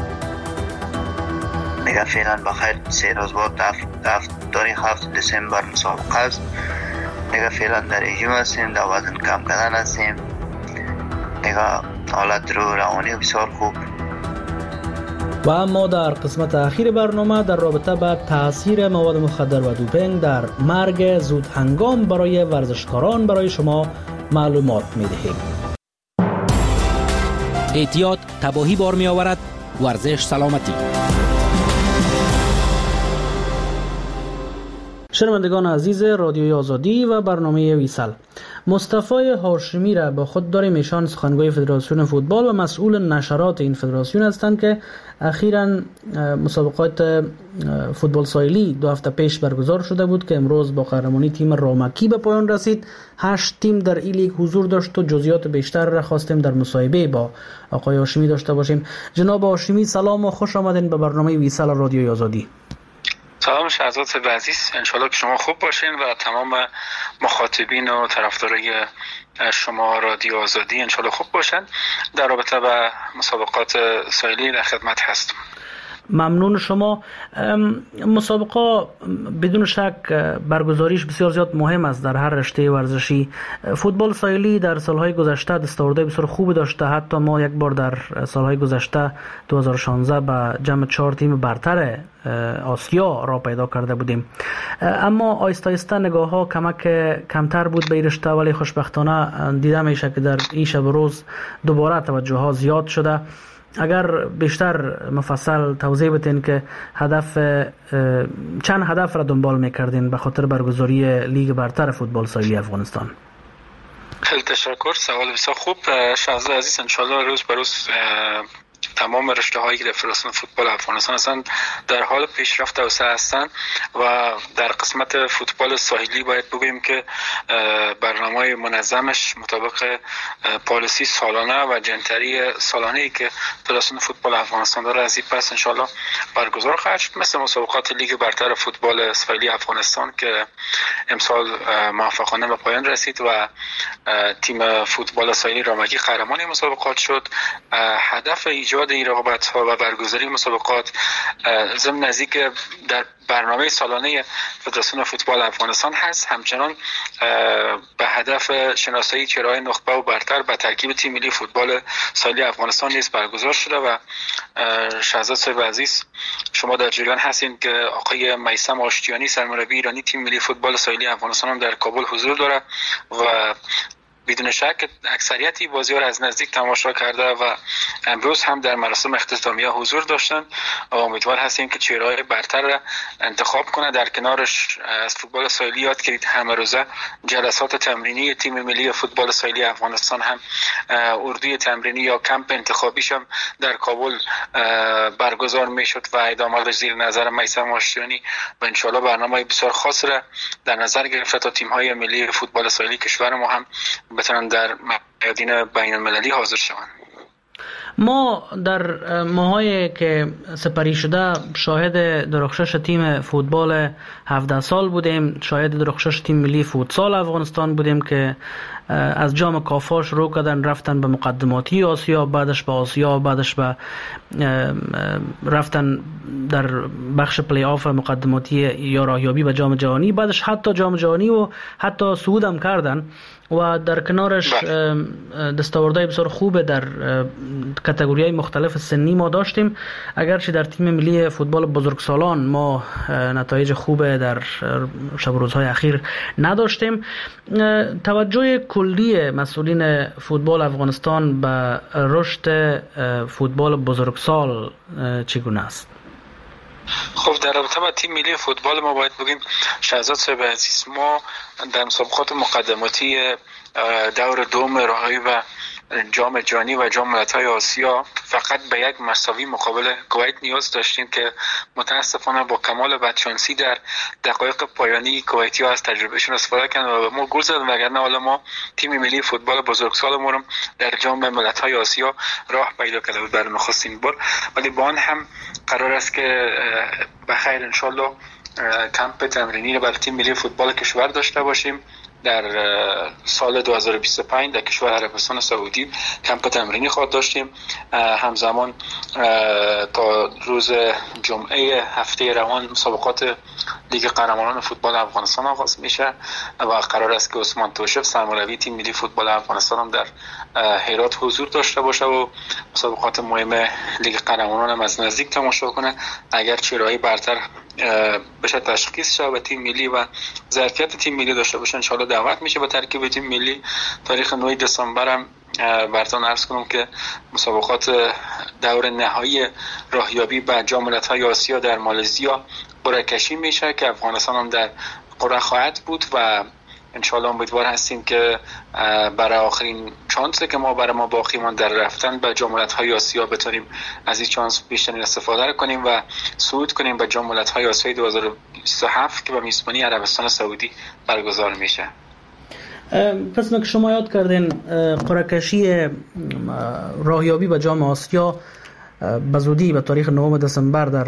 دیگه فعلا بخیر 3 روز بعد تاریخ 7 دسامبر مسابقه است. دیگه فعلا در رژیم هستیم، در وزن کم کردن هستیم. دیگه حالت روانی بسیار خوب. و اما در قسمت اخیر برنامه در رابطه با تاثیر مواد مخدر و دوپینگ در مرگ زود هنگام برای ورزشکاران برای شما معلومات می‌دهیم. احتیاط تباهی بار می آورد. ورزش سلامتی. شنوندگان عزیز رادیوی آزادی و برنامه ویسل، مصطفی هاشمی را با خود داریم. ایشان سخنگوی فدراسیون فوتبال و مسئول نشرات این فدراسیون هستند که اخیراً مسابقات فوتبال ساحلی 2 هفته پیش برگزار شده بود که امروز با قهرمانی تیم رامکی به پایان رسید. 8 تیم در این لیگ حضور داشت و جزئیات بیشتر را خواستیم در مصاحبه با آقای هاشمی داشته باشیم. جناب هاشمی سلام و خوش آمدین به برنامه ویسل رادیوی آزادی. سلام شهزاد صاحب عزیز، انشالله که شما خوب باشین و تمام مخاطبین و طرفدارای شما رادیو آزادی انشالله خوب باشن. در رابطه با مسابقات ساحلی در خدمت هستم. ممنون شما. مسابقه بدون شک برگزاریش بسیار زیاد مهم است در هر رشته ورزشی. فوتبال ساحلی در سالهای گذشته دستاوردهای بسیار خوبی داشته. حتی ما یک بار در سالهای گذشته 2016 به جمع 4 تیم برتر آسیا را پیدا کرده بودیم. اما آیسته آیسته نگاه ها کمتر بود به این رشته، ولی خوشبختانه دیده میشه که در این شب روز دوباره توجه ها زیاد شده. اگر بیشتر مفصل توضیح بدین که چند هدف را دنبال میکردین به خاطر برگزاری لیگ برتر فوتبال ساحلی افغانستان؟ خیلی تشکر، سوال بسیار خوب شهزاد عزیز. انشالله روز به روز تمام رشته هایی که در فدراسیون فوتبال افغانستان هستند در حال پیشرفت توسعه هستند و در قسمت فوتبال ساحلی باید بگوییم که برنامه منظمش مطابق پالیسی سالانه و جنتری سالانه‌ای که فدراسیون فوتبال افغانستان داره از این پس انشالله برگزار خواهد شد، مثل مسابقات لیگ برتر فوتبال ساحلی افغانستان که امسال موفقانه به پایان رسید و تیم فوتبال ساحلی رامکی قهرمان مسابقات شد. هدف ایجاد این رقابت‌ها و برگزاری مسابقات ضمن نزدیک در برنامه سالانه فدراسیون فوتبال افغانستان هست، همچنان به هدف شناسایی چهره‌های نخبه و برتر به ترکیب تیم ملی فوتبال ساحلی افغانستان نیز برگزار شده و شهزاد صاحب عزیز شما در جریان هستین که آقای میثم آشتیانی سرمربی ایرانی تیم ملی فوتبال ساحلی افغانستان هم در کابل حضور داره و بدون شک اکثریتی بازی را از نزدیک تماشا کرده و امروز هم در مراسم اختتامیه حضور داشتن و امیدوار هستیم که چهره‌های برتر را انتخاب کنه. در کنارش از فوتبال ساحلی یاد گرفت همه روزه جلسات تمرینی تیم ملی فوتبال ساحلی افغانستان هم اردوی تمرینی یا کمپ انتخابیش هم در کابل برگزار میشد و ادامه زیر نظر میثم آشتیانی و ان شاءالله برنامه بسیار خاص را در نظر گرفته تا تیم‌های ملی فوتبال ساحلی کشور ما هم بتونن در میادین بین المللی حاضر شوند. ما در ماهایی که سپری شده شاهد درخشش تیم فوتبال 17 سال بودیم، شاهد درخشش تیم ملی فوتسال افغانستان بودیم که از جام کافا شروع کردن رفتن به مقدماتی آسیا، بعدش به آسیا، بعدش به رفتن در بخش پلی آف مقدماتی یا راهیابی به جام جهانی، بعدش حتی جام جهانی و حتی صعود هم کردن و در کنارش دستاوردهای بسیار خوب در کاتگوری‌های مختلف سنی ما داشتیم. اگرچه در تیم ملی فوتبال بزرگسالان ما نتایج خوب در شب روزهای اخیر نداشتیم. توجه کلی مسئولین فوتبال افغانستان به رشد فوتبال بزرگسال چگونه است؟ خب در رابطه با تیم ملی فوتبال ما باید بگیم شهزاد صاحب عزیز ما در مسابقات مقدماتی دور دوم راهی و جام جهانی و جام ملت‌های آسیا فقط به یک مساوی مقابل کویت نیاز داشتیم که متاسفانه با کمال بدشانسی در دقایق پایانی کویتی‌ها از تجربهشون استفاده کردن و ما گل زدن، وگرنه حالا ما تیم ملی فوتبال بزرگسالمون رو در جام ملت‌های آسیا راه پیدا کرده بود برای نخستین بار. ولی با آن هم قرار است که بخیر ان شاءالله کمپ تمرینی برای تیم ملی فوتبال کشور داشته باشیم. در سال 2025 در کشور عربستان سعودی کمپ تمرینی خواهد داشتیم. همزمان تا روز جمعه هفته روان مسابقات لیگ قهرمانان فوتبال افغانستان آغاز میشه و قرار است که عثمان توشف سرمربی تیم ملی فوتبال افغانستان هم در هرات حضور داشته باشه و مسابقات مهم لیگ قهرمانان هم از نزدیک تماشا کنه. اگر چرایی برتر بشه تشخیص شه و تیم ملی و ظرفیت تیم ملی داشته باشه ان شاء الله دعوت میشه به ترکیب تیم ملی. تاریخ 9 دسامبر هم براتون عرض کنم که مسابقات دور نهایی راهیابی به جام ملت‌های آسیا در مالزیا قرعه کشی میشه که افغانستان هم در قرعه خواهد بود و انشالله امیدوار هستیم که برای آخرین چانسی که برای ما باقی مانده در رفتن به جام ملت‌های آسیا بتونیم از این چانس بیشتر استفاده کنیم و صعود کنیم به جام ملت‌های آسیا 2027 که به میزبانی عربستان سعودی برگزار میشه. قسمی که شما یاد کردین قرعه کشی راهیابی به جام آسیا به زودی به تاریخ 9 دسامبر در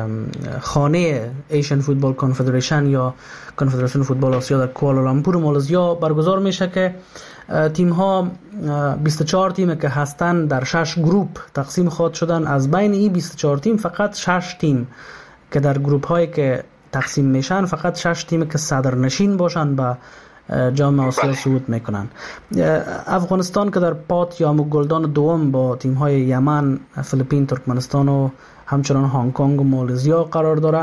خانه ایشن فوتبال کنفدریشن یا کنفدراسیون فوتبال آسیا در کوالالامپور مالزیا برگزار میشه که تیم ها 24 تیم که هستن در 6 گروپ تقسیم خواهد شدن. از بین این 24 تیم فقط 6 تیم که در گروپ هایی که تقسیم میشن فقط 6 تیم که صدرنشین باشن به جام آسیا صعود میکنن. افغانستان که در پات یا گلدان دوم با تیم های یمن، فیلیپین، ترکمنستان و همچنان هنگ کنگ و مالزیا قرار داره.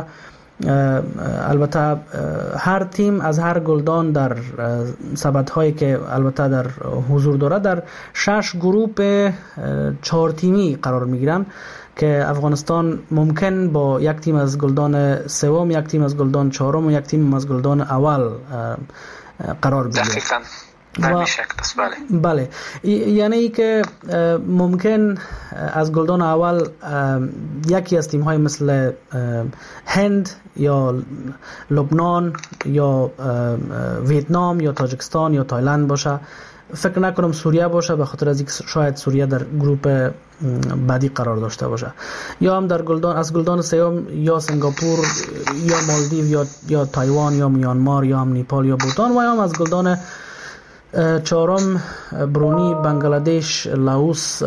البته هر تیم از هر گلدان در سبد هایی که البته در حضور داره در 6 گروپ 4 تیمی قرار میگیرن که افغانستان ممکن با یک تیم از گلدان سوم، یک تیم از گلدان چهارم و یک تیم از گلدان اول قرار بگیره. دقیقاً بله، یعنی که ممکن از گلدان اول یکی از تیم های مثل هند یا لبنان یا ویتنام یا تاجیکستان یا تایلند باشه. فکر نکنم سوریه باشه به خاطر از اینکه شاید سوریه در گروپ بعدی قرار داشته باشه. یا هم در گلدان از گلدان سوم یا سنگاپور یا مالدیو یا تایوان یا میانمار یا هم نیپال یا بوتان و یا هم از گلدان چهارم برونی، بنگلادش، لاوس،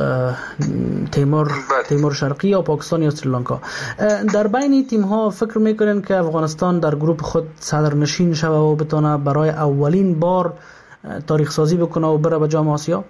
تیمور شرقی یا پاکستان یا سریلانکا. در بین تیم ها فکر میکنن که افغانستان در گروپ خود صدرنشین شوه و بتونه برای اولین بار تاریخ سازی بکنه و بره به جام آسیا؟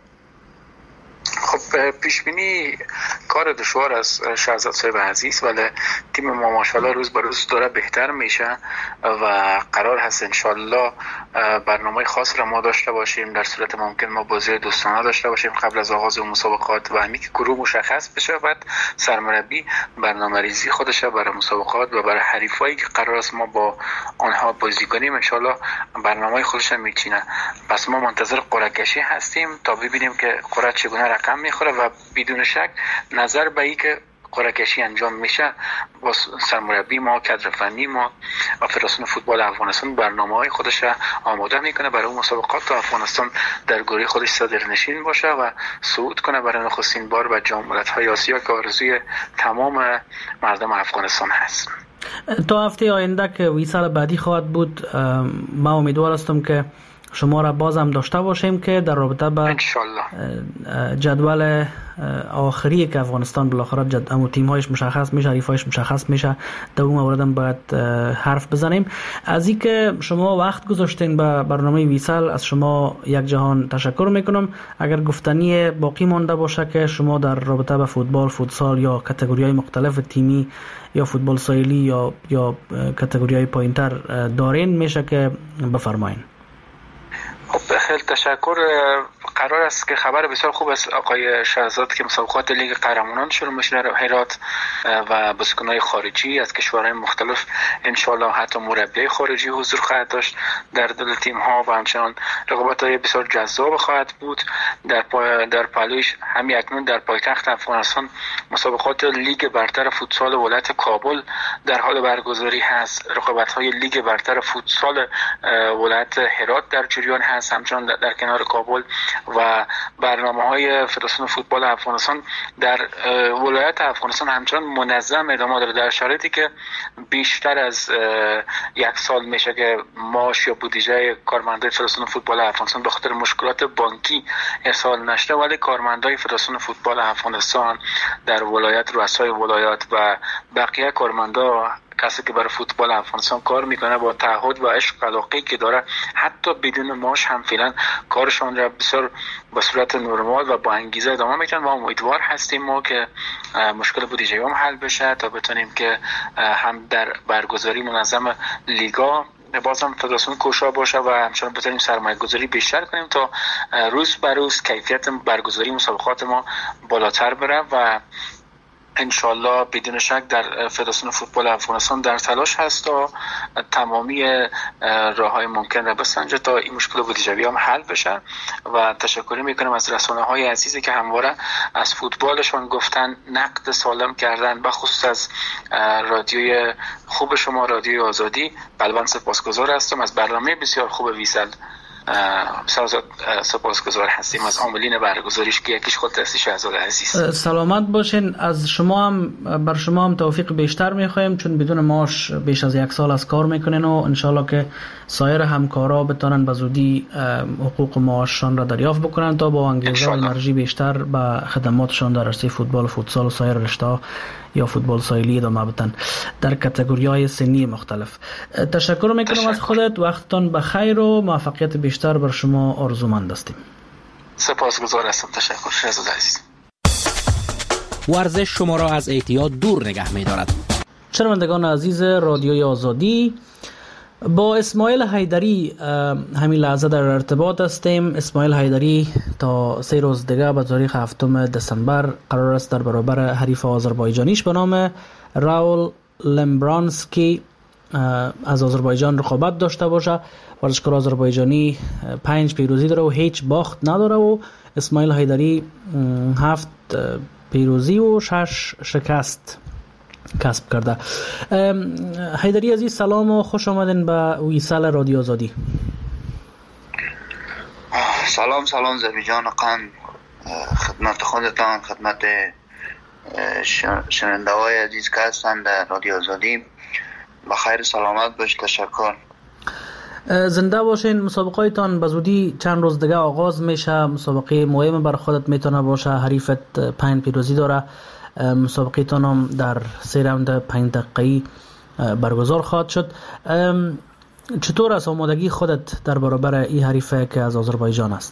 خب پیش بینی کار دشوار از شهزاد صاحب عزیز، ولی تیم ما ماشاءالله روز به روز داره بهتر میشه و قرار هست انشالله برنامه خاص را ما داشته باشیم. در صورت ممکن ما بازی دوستانه داشته باشیم قبل از آغاز مسابقات و همین که گروه مشخص بشه بعد سرمربی برنامه ریزی خودش برای مسابقات و برای حریفایی که قرار است ما با آنها بازی کنیم انشالله برنامه خودش میچینه. پس ما منتظر قرعه کشی هستیم تا ببینیم که قرعه چگونه رقم میخوره و بدون شک نظر به این که قرعه کشی انجام میشه با سرمربی ما، کادر فنی ما و فدراسیون فوتبال افغانستان برنامه‌های خودش آماده میکنه برای اون مسابقات تا افغانستان در گروه خودش صدرنشین باشه و صعود کنه برای نخستین بار به جام ملت‌های آسیا که آرزوی تمام مردم افغانستان هست. تا هفته آینده که ویسال بعدی خواهد بود ما امیدوار هستم که شما را بازم داشته باشیم که در رابطه با جدول آخری که افغانستان بالاخره تیم‌هایش مشخص میشه، حریف‌هایش مشخص میشه، در اون مورد هم باید حرف بزنیم. از این که شما وقت گذاشتین به برنامه ویسال از شما یک جهان تشکر میکنم. اگر گفتنی باقی مانده باشه که شما در رابطه با فوتبال، فوتسال یا کاتگوری‌های مختلف تیمی یا فوتبال ساحلی یا کاتگوری‌های پایین‌تر دارین میشه که بفرمایید. خب خیلی تشکر. قرار است که خبر بسیار خوب از آقای شهزاد که مسابقات لیگ قهرمانان شروع میشه در هرات و بازیکن‌های خارجی از کشورهای مختلف انشالله حتی مربی خارجی حضور خواهد داشت در دل تیم‌ها و همچنان رقابت‌های بسیار جذاب خواهد بود. در پالوش همین اکنون در پایتخت افغانستان مسابقات لیگ برتر فوتسال ولایت کابل در حال برگزاری هست. رقابت‌های لیگ برتر فوتسال ولایت هرات در جریان هست. همچنان در کنار کابل و برنامه‌های فدراسیون فوتبال افغانستان در ولایت افغانستان همچنان منظم ادامه داره، در شرایطی که بیشتر از یک سال میشه که معاش یا بودجه کارمندای فدراسیون فوتبال افغانستان به خاطر مشکلات بانکی ارسال نشده، ولی کارمندای فدراسیون فوتبال افغانستان در ولایت، رؤسای ولایات و بقیه کارمندا، کسی که برای فوتبال افغانستان کار میکنه، با تعهد و عشق و علاقه‌ای که داره حتی بدون معاش هم فعلا کارشان را بسیار به صورت نرمال و با انگیزه ادامه میدن و امیدوار هستیم ما که مشکل بودجه هم حل بشه تا بتونیم که هم در برگزاری منظم لیگا بازم فدراسیون کوشا باشه و همچنان بتونیم سرمایه گذاری بیشتر کنیم تا روز به روز کیفیت برگزاری مسابقات ما بالاتر بره و انشالله بدون شک در فدراسیون فوتبال افغانستان در تلاش هست تا تمامی راه‌های ممکن را بسنجه تا این مشکل بودجوی هم حل بشه و تشکر میکنم از رسانه‌های عزیزی که همواره از فوتبالشون گفتن، نقد سالم کردن، بخصوص از رادیوی خوب شما، رادیوی آزادی. قلباً سپاسگزار هستم از برنامه بسیار خوب ویسل. سپاسگزار هستیم از عاملین برگزاریش که یکیش خود هستی شهزاد عزیز. سلامت باشین. از شما هم بر شما هم توفیق بیشتر میخوایم، چون بدون معاش بیش از یک سال از کار میکنین و انشالله که سایر همکارا بتونن به زودی حقوق معاششان را دریافت بکنن تا با انگیزه و انرژی بیشتر به خدماتشان در عرصه فوتبال و فوتسال و سایر رشته یا فوتبال سایلی ادامه بدن در کاتگوری‌های سنی مختلف. تشکر میکنم از خودت، وقتتان بخیر و موفقیت بیشتر بر شما آرزومند هستیم. سپاسگزار هستم. تشکر شهزاد عزیز. ورزش شما را از اعتیاد دور نگه می‌دارد. شنوندگان عزیز رادیوی آزادی، با اسماعیل حیدری همین لحظه در ارتباط هستیم. اسماعیل حیدری تا 3 روز دیگه به تاریخ 7 دسامبر قرار است در برابر حریف آذربایجانیش به نام راول لمبرانسکی از آذربایجان رقابت داشته باشه. ورزشکار آذربایجانی 5 پیروزی داره و هیچ باخت نداره و اسماعیل حیدری 7 پیروزی و 6 شکست کسب کرده. حیدری عزیز سلام و خوش آمدین به ویسال رادیو آزادی. سلام زبی جان قند، خدمت خودتان، خدمت شنونده‌های عزیز که هستند در رادیو آزادی. بخیر سلامت باش. تشکر. زنده باشین. مسابقه‌تان به زودی چند روز دیگه آغاز میشه. مسابقه مهم بر خودت میتونه باشه. حریفت 5 پیروزی داره. مسابقه تان هم در 3 راوند 5 دقیقه‌ای برگزار خواهد شد. چطور است آمادگی خودت در برابر این حریفه که از آذربایجان است؟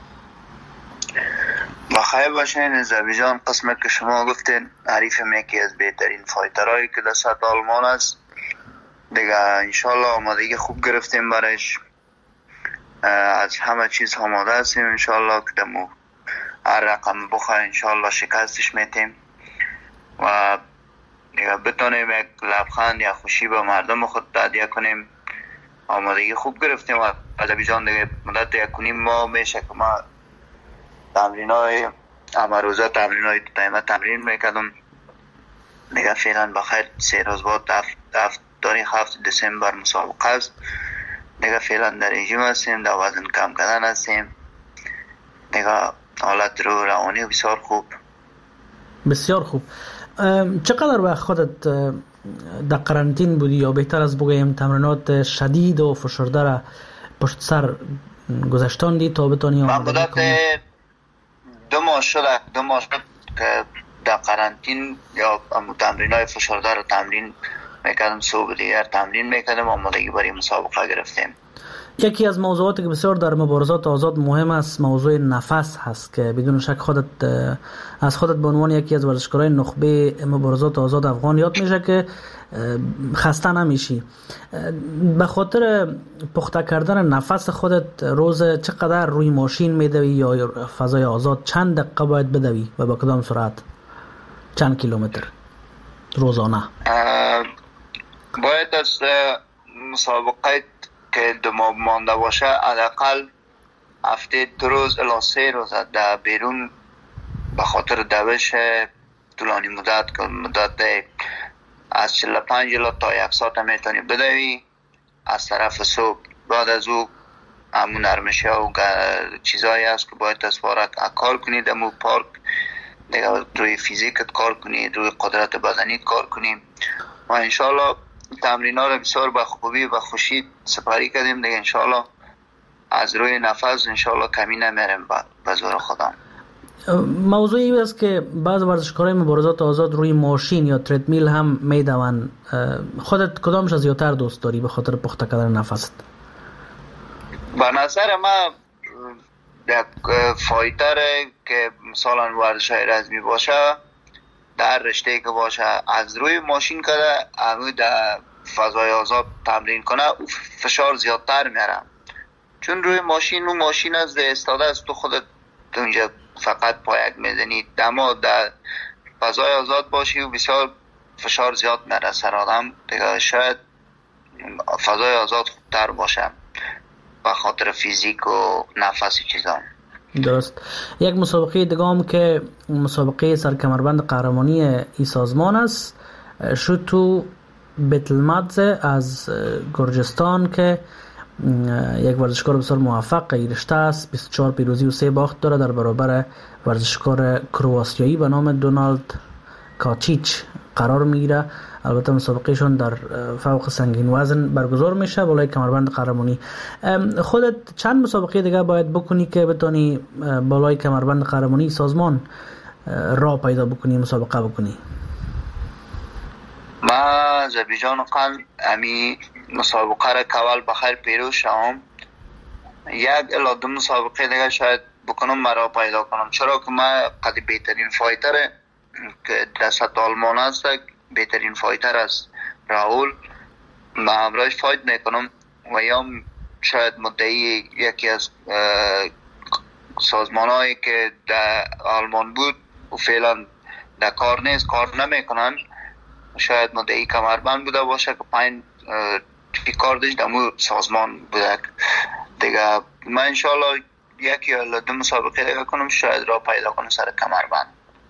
بخیر باشین زبی جان. قسمت که شما گفتین حریف یکی از بهترین فایترهایی که در سطح آلمان است دیگه. انشالله آمادگی خوب گرفتیم برایش، از همه چیز آماده هستیم. انشالله که دمو هر رقم بخواه انشالله شکستش میتیم و دیگه بتونیم یک لبخند یا خوشی به مردم خود تهدیه کنیم. آمادگی خوب گرفتیم و عزبی جان دیگه مدت 1.5 ماه میشه که ما تمرینای امروزه تمرینای تمرین میکردم دیگه. فعلا بخیر 3 روز بعد تاریخ 7 دسامبر مسابقه است دیگه. فعلا در رژیم هستیم، در وزن کم کردن هستیم دیگه. حالت روانی بسیار خوب. بسیار خوب. چقدر وقت خودت در قرنطین بودی یا بهتر از بگویم تمرینات شدید و فشرده را پشت سر گذشتاندی تا بتونی آمادگی کنی؟ 2 ماه شد که در قرنطین یا تمرینات فشرده را تمرین میکردم، صبح دیگر تمرین میکردم، آمادگی برای مسابقه گرفتیم. یکی از موضوعاتی که بسیار در مبارزات آزاد مهم است موضوع نفس هست که بدون شک از خودت به عنوان یکی از ورزشکارای نخبه مبارزات آزاد افغان یاد میشه که خسته نمیشی. به خاطر پخته کردن نفس خودت روز چقدر روی ماشین میدوی یا فضای آزاد چند دقیقه باید بدوی و با کدام سرعت، چند کیلومتر روزانه؟ باید از مسابقه که 2 ماه مانده باشه حداقل هفته 2 روز الی 3 روز در بیرون به خاطر دوش طولانی مدت از 45 تا 1 ساعت میتونی بدوی از طرف صبح. بعد از او همون نرمشی ها و چیزایی هست که باید از کار کنید. همون پارک دیگه روی فیزیکت کار کنید، روی قدرت بدنی کار کنیم و انشالله تمرین ها رو بسیار به خوبی و خوشی سپاری کردیم دیگه. انشالله از روی نفس انشالله کمی نمیرم به زور خودم. موضوعی این است که بعض ورزشکارای مبارزات آزاد روی ماشین یا تردمیل هم میدون. خودت کدامش از زیادتر دوست داری به خاطر پخته کردن نفست؟ به نظر من یک فایتر که مثلا ورزشای رزمی باشه در رشته که باشه از روی ماشین کنه همون در فضای آزاد تمرین کنه فشار زیادتر میاره، چون روی ماشین از استاده است، تو خودت اونجا فقط پایک میزنی. دما در فضای آزاد باشی و بسیار فشار زیاد میاره سر آدم دیگه. شاید فضای آزاد خوبتر باشه به خاطر فیزیک و نفسی چیزان. درست. یک مسابقه دیگه هم که مسابقه سرکمربند قهرمانی ای سازمان است، شوتو بیتلمادزه از گرجستان که یک ورزشکار بسیار موفق این رشته است. 24 پیروزی و 3 باخت داره در برابر ورزشکار کرواسیایی به نام دونالد کاچیچ قرار میگیره. البته مسابقهشون در فوق سنگین وزن برگزار میشه بالای کمربند قهرمانی. خودت چند مسابقه دیگه باید بکنی که بتونی بالای کمربند قهرمانی سازمان راه پیدا بکنی، مسابقه بکنی؟ ما زبیجان قند امی مسابقه را کول بخیر پیروز شوم. یک الا دو مسابقه دیگه شاید بکنم مرا پیدا کنم، چرا که ما قد بهترین فایتر که در سطح آلمان است، بهترین فایتر است راول، ما همراهش فایت میکنم و یا شاید مدعی یکی از سازمان هایی که در آلمان بود و فعلا در کار نیست، کار نمیکنن، شاید مدعی کمربند بوده باشه که 5 کاردش دمو سازمان بوده دیگه. من انشالله یکی یا دو مسابقه دیگه کنم، شاید را پیدا کنم سر کمربند.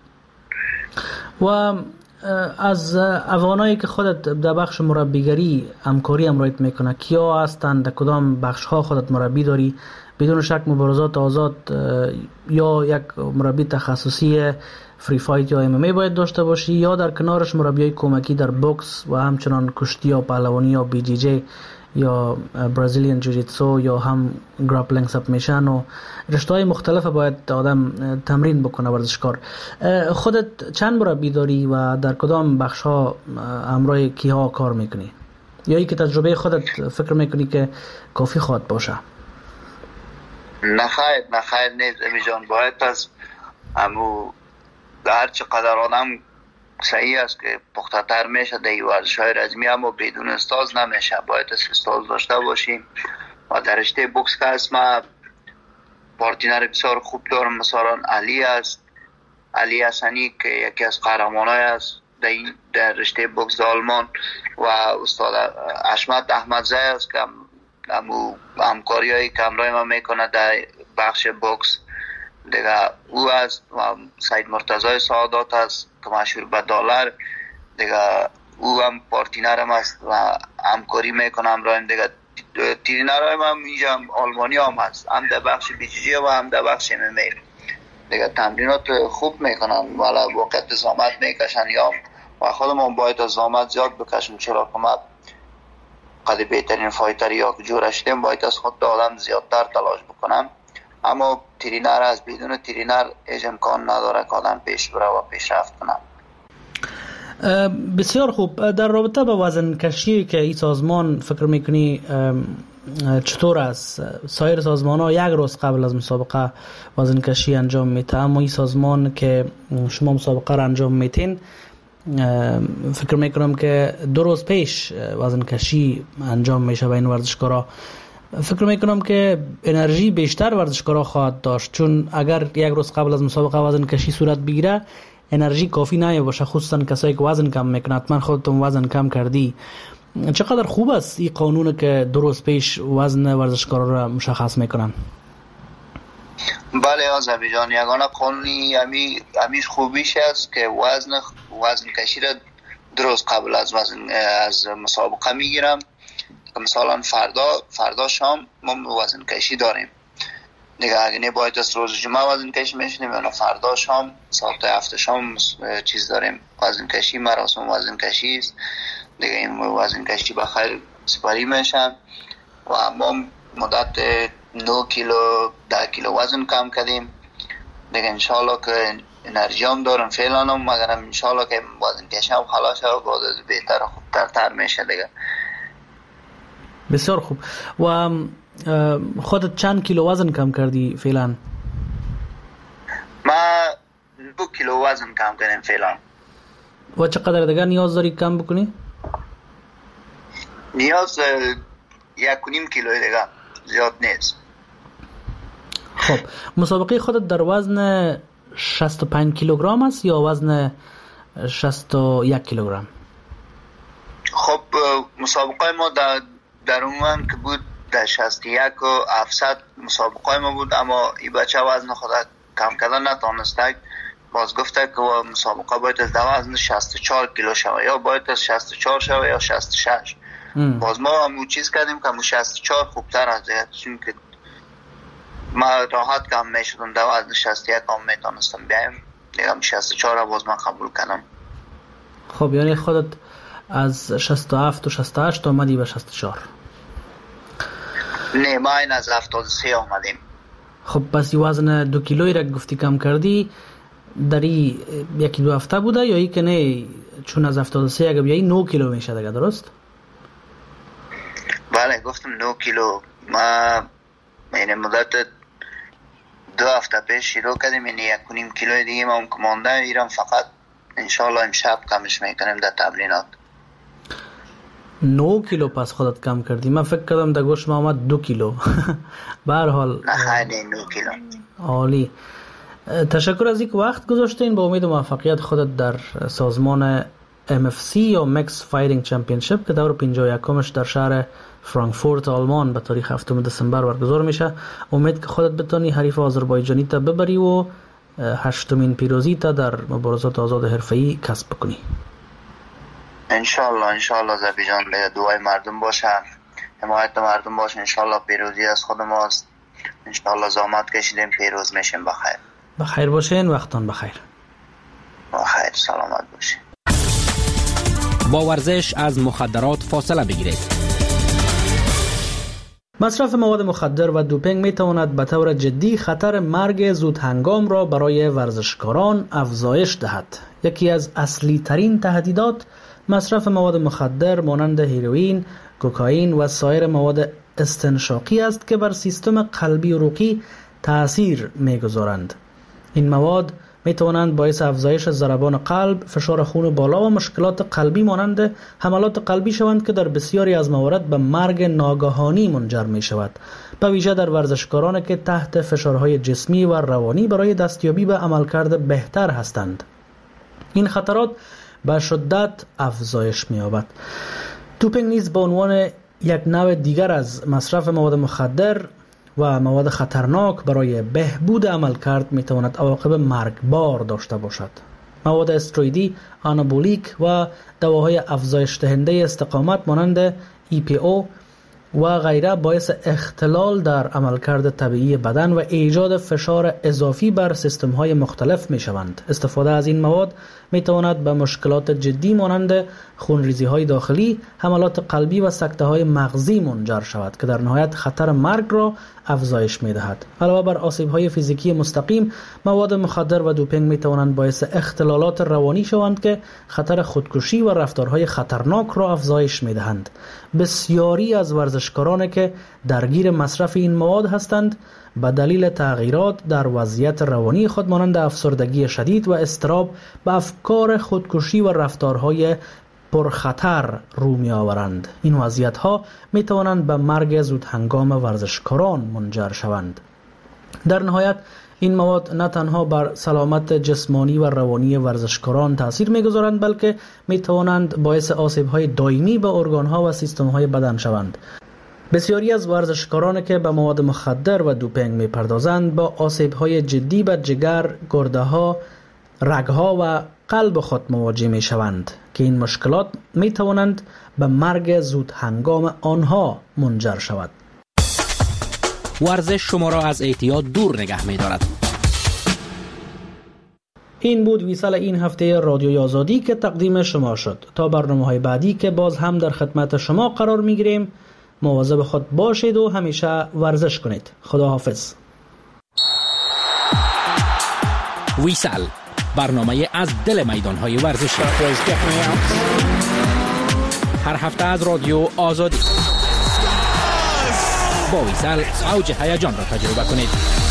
و از افغانایی که خودت در بخش مربیگری همکاری امرایت میکنه کیا هستند؟ در کدام بخش ها خودت مربی داری؟ بدون شک مبارزات آزاد یا یک مربی تخصصی فری فایت یا MMA باید داشته باشی، یا در کنارش مربیای کمکی در بوکس و همچنان کشتی یا پهلوانی یا BJJ یا برازیلیان جوجیتسو یا هم گراپلینگ سبمیشن و رشته‌های مختلف باید آدم تمرین بکنه ورزشکار. خودت چند مربی داری و در کدام بخش ها همراه کیها کار میکنی؟ یا ای که تجربه خودت فکر میکنی که کافی خواهد باشه؟ نخیر نیست امی جان، باید از همو هر چقدر آدم صحیح است که پخته تر میشه در ورزش‌های رزمی، اما بدون استاز نمیشه، باید استاز داشته باشیم. و در رشته بوکس که هست ما پارتینر بسیار خوب دارم، مثلا علی حسنی که یکی از قهرمانای است در رشته بوکس آلمان، و استاد حشمت احمدزی است که همکاری هایی که همراه ما میکنه در بخش بوکس دیگه. او است و سید مرتضی سعادت است که مشهور به دلار دیگه، او هم پارتینرم است و همکاری میکنه همراه دیگه. ترینرهای من اینجا هم آلمانی هم هست، هم در بخش BJJ و هم در بخش MMA دیگه. تمرینات خوب میکنن ولی وقت زحمت میکشن یا و خودمون باید از زحمت زیاد بکشیم، چرا که ما قد بهترین فایتر یا که جور شدیم باید از خود آدم زیادتر تلاش بکنم. اما ترینر از بدون ترینر هیچ امکان نداره که آدم پیش بره و پیشرفت کنم. بسیار خوب. در رابطه با وزن کشی که این سازمان فکر میکنی چطور است؟ سایر سازمان ها یک روز قبل از مسابقه وزن کشی انجام میده، اما این سازمان که شما مسابقه را انجام میتین فکر میکنم که 2 روز پیش وزن کشی انجام میشه. و این ورزشکارا فکر میکنم که انرژی بیشتر ورزشکارا خواهد داشت، چون اگر یک روز قبل از مسابقه وزن کشی صورت بگیره انرژی کافی نمی باشه، خصوصا کسایی که وزن کم میکنن. حتما خودتون وزن کم کردی. چقدر خوب است این قانون که 2 روز پیش وزن ورزشکارا را مشخص میکنن؟ بله آزبی جان، یگانه قانونی همیش خوبیش است که وزن کشی را 2 روز قبل از مسابقه میگیرم. مثلا فردا شام ما وزن کشی داریم دیگه، اگه باید از روز جمعه وزن کشی میشنیم یا فردا شام ساعت 7 شام چیز داریم وزن کشی، مراسم وزن کشی است دیگه. این وزن کشی بخیر سپاری میشن و ما مدت 9 کیلو 10 کیلو وزن کم کردیم دیگه. انشالله که انرژی هم دارم فعلا هم، مگر انشالله که وزن کشی هم خلاص شد بعد از بهتر و خوبتر میشه دیگه. بسیار خوب. و خودت چند کیلو وزن کم کردی فعلا؟ ما 2 کیلو وزن کم کردم فعلا. و چقدر دیگه نیاز داری کم بکنی؟ نیاز 1.5 کیلو دیگه، زیاد نیست. خب مسابقه خودت در وزن 65 کیلوگرم است یا وزن 61 کیلوگرم؟ خب مسابقه ما در عموم که بود در 61 و 700 مسابقه ما بود، اما این بچه وزن خود کم کردن نتونسته. باز گفته که مسابقه باید از وزن 64 کیلو شوه، یا باید از 64 شوه یا 66. باز ما همون چیز کردیم که 64 خوبتر از دیگه، چون که ما راحت کم میشدم در وزن 61 هم میتونستم بیایم دیگه. 64 باز من قبول کنم. خب یعنی خودت از 67 و 68 آمدی به 64؟ نه ما این از 73 آمدیم. خب پس وزن 2 کیلویی را گفتی کم کردی داری یکی دو هفته بوده یا ای که نه؟ چون از 73 اگه بیایی 9 کیلو میشه دیگه، درست؟ بله گفتم 9 کیلو. ما این مدت 2 هفته پیش شروع کردیم، یعنی 1.5 کیلو دیگه ما هم کمانده ایران، فقط انشالله امشب کمش میکنیم در تمرینات. 9 کیلو پس خودت کم کردی؟ من فکر کردم در گوش ما آمد 2 کیلو. به هر حال نه 9 کیلو. عالی. تشکر از اینکه وقت گذاشتین. با امید موفقیت خودت در سازمان MFC یا مکس فایرینگ چمپیونشیپ که دور 51مش در شهر فرانکفورت آلمان به تاریخ 7 دسامبر برگزار میشه. امید که خودت بتونی حریف آذربایجانی تا ببری و 8مین پیروزی تا در مبارزات آزاد حرفه‌ای کسب کنی. انشالله زبی جان، دعای مردم باشه، حمایت مردم باشه. انشالله پیروزی از خود ماست. انشالله زحمت کشیدیم پیروز میشیم. بخیر باشین، وقتان بخیر. بخیر، سلامت باشین. با ورزش از مخدرات فاصله بگیرید. مصرف مواد مخدر و دوپینگ می تواند به طور جدی خطر مرگ زود هنگام را برای ورزشکاران افزایش دهد. یکی از اصلی ترین تهدیدات مصرف مواد مخدر مانند هیروئین، کوکائین و سایر مواد استنشاقی است که بر سیستم قلبی عروقی تأثیر می‌گذارند. این مواد می توانند باعث افزایش ضربان قلب، فشار خون بالا و مشکلات قلبی مانند حملات قلبی شوند که در بسیاری از موارد به مرگ ناگهانی منجر می شود. به ویژه در ورزشکارانی که تحت فشارهای جسمی و روانی برای دستیابی به عملکرد بهتر هستند. این خطرات به شدت افزایش می یابد. دوپینگ نیز به عنوان یک نوع دیگر از مصرف مواد مخدر و مواد خطرناک برای بهبود عملکرد می تواند عواقب مرگبار داشته باشد. مواد استروئیدی، آنابولیک و دواهای افزایش دهنده استقامت مانند EPO و غیره باعث اختلال در عملکرد طبیعی بدن و ایجاد فشار اضافی بر سیستم‌های مختلف می‌شوند. استفاده از این مواد می‌تواند به مشکلات جدی مانند خونریزی‌های داخلی، حملات قلبی و سکته‌های مغزی منجر شود که در نهایت خطر مرگ را افزایش می‌دهد. علاوه بر آسیب‌های فیزیکی مستقیم، مواد مخدر و دوپینگ می‌توانند باعث اختلالات روانی شوند که خطر خودکشی و رفتارهای خطرناک را افزایش می‌دهند. بسیاری از ورزشکارانی که درگیر مصرف این مواد هستند به دلیل تغییرات در وضعیت روانی خود مانند افسردگی شدید و اضطراب به افکار خودکشی و رفتارهای پرخطر رو می آورند. این وضعیت‌ها می توانند به مرگ زود هنگام ورزشکاران منجر شوند. در نهایت این مواد نه تنها بر سلامت جسمانی و روانی ورزشکاران تاثیر می‌گذارند بلکه می‌توانند باعث آسیب‌های دائمی به ارگان‌ها و سیستم‌های بدن شوند. بسیاری از ورزشکارانی که به مواد مخدر و دوپینگ می‌پردازند با آسیب‌های جدی به جگر، گرده‌ها، رگها و قلب خود مواجه می شوند که این مشکلات می توانند به مرگ زود هنگام آنها منجر شود. ورزش شما را از اعتیاد دور نگه می دارد. این بود ویسال این هفته رادیوی آزادی که تقدیم شما شد. تا برنامه‌های بعدی که باز هم در خدمت شما قرار می گیریم، مواظب خود باشید و همیشه ورزش کنید. خدا حافظ. ویسال، برنامه از دل میدان‌های ورزشی. هر هفته از رادیو آزادی. با ویسال اوج هیجان را تجربه کنید.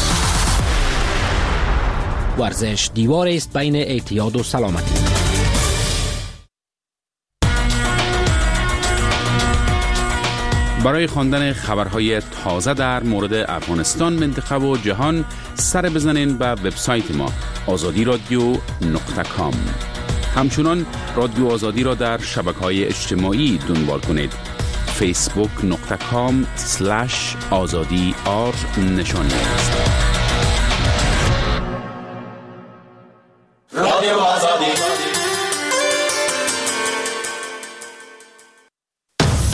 ورزش دیوار است بین اعتیاد و سلامتی. برای خواندن خبرهای تازه در مورد افغانستان، منطقه و جهان سر بزنین به وبسایت ما azadi.radio.com. همچنان رادیو آزادی را در شبکه‌های اجتماعی دنبال کنید. facebook.com/azadi نشانی است.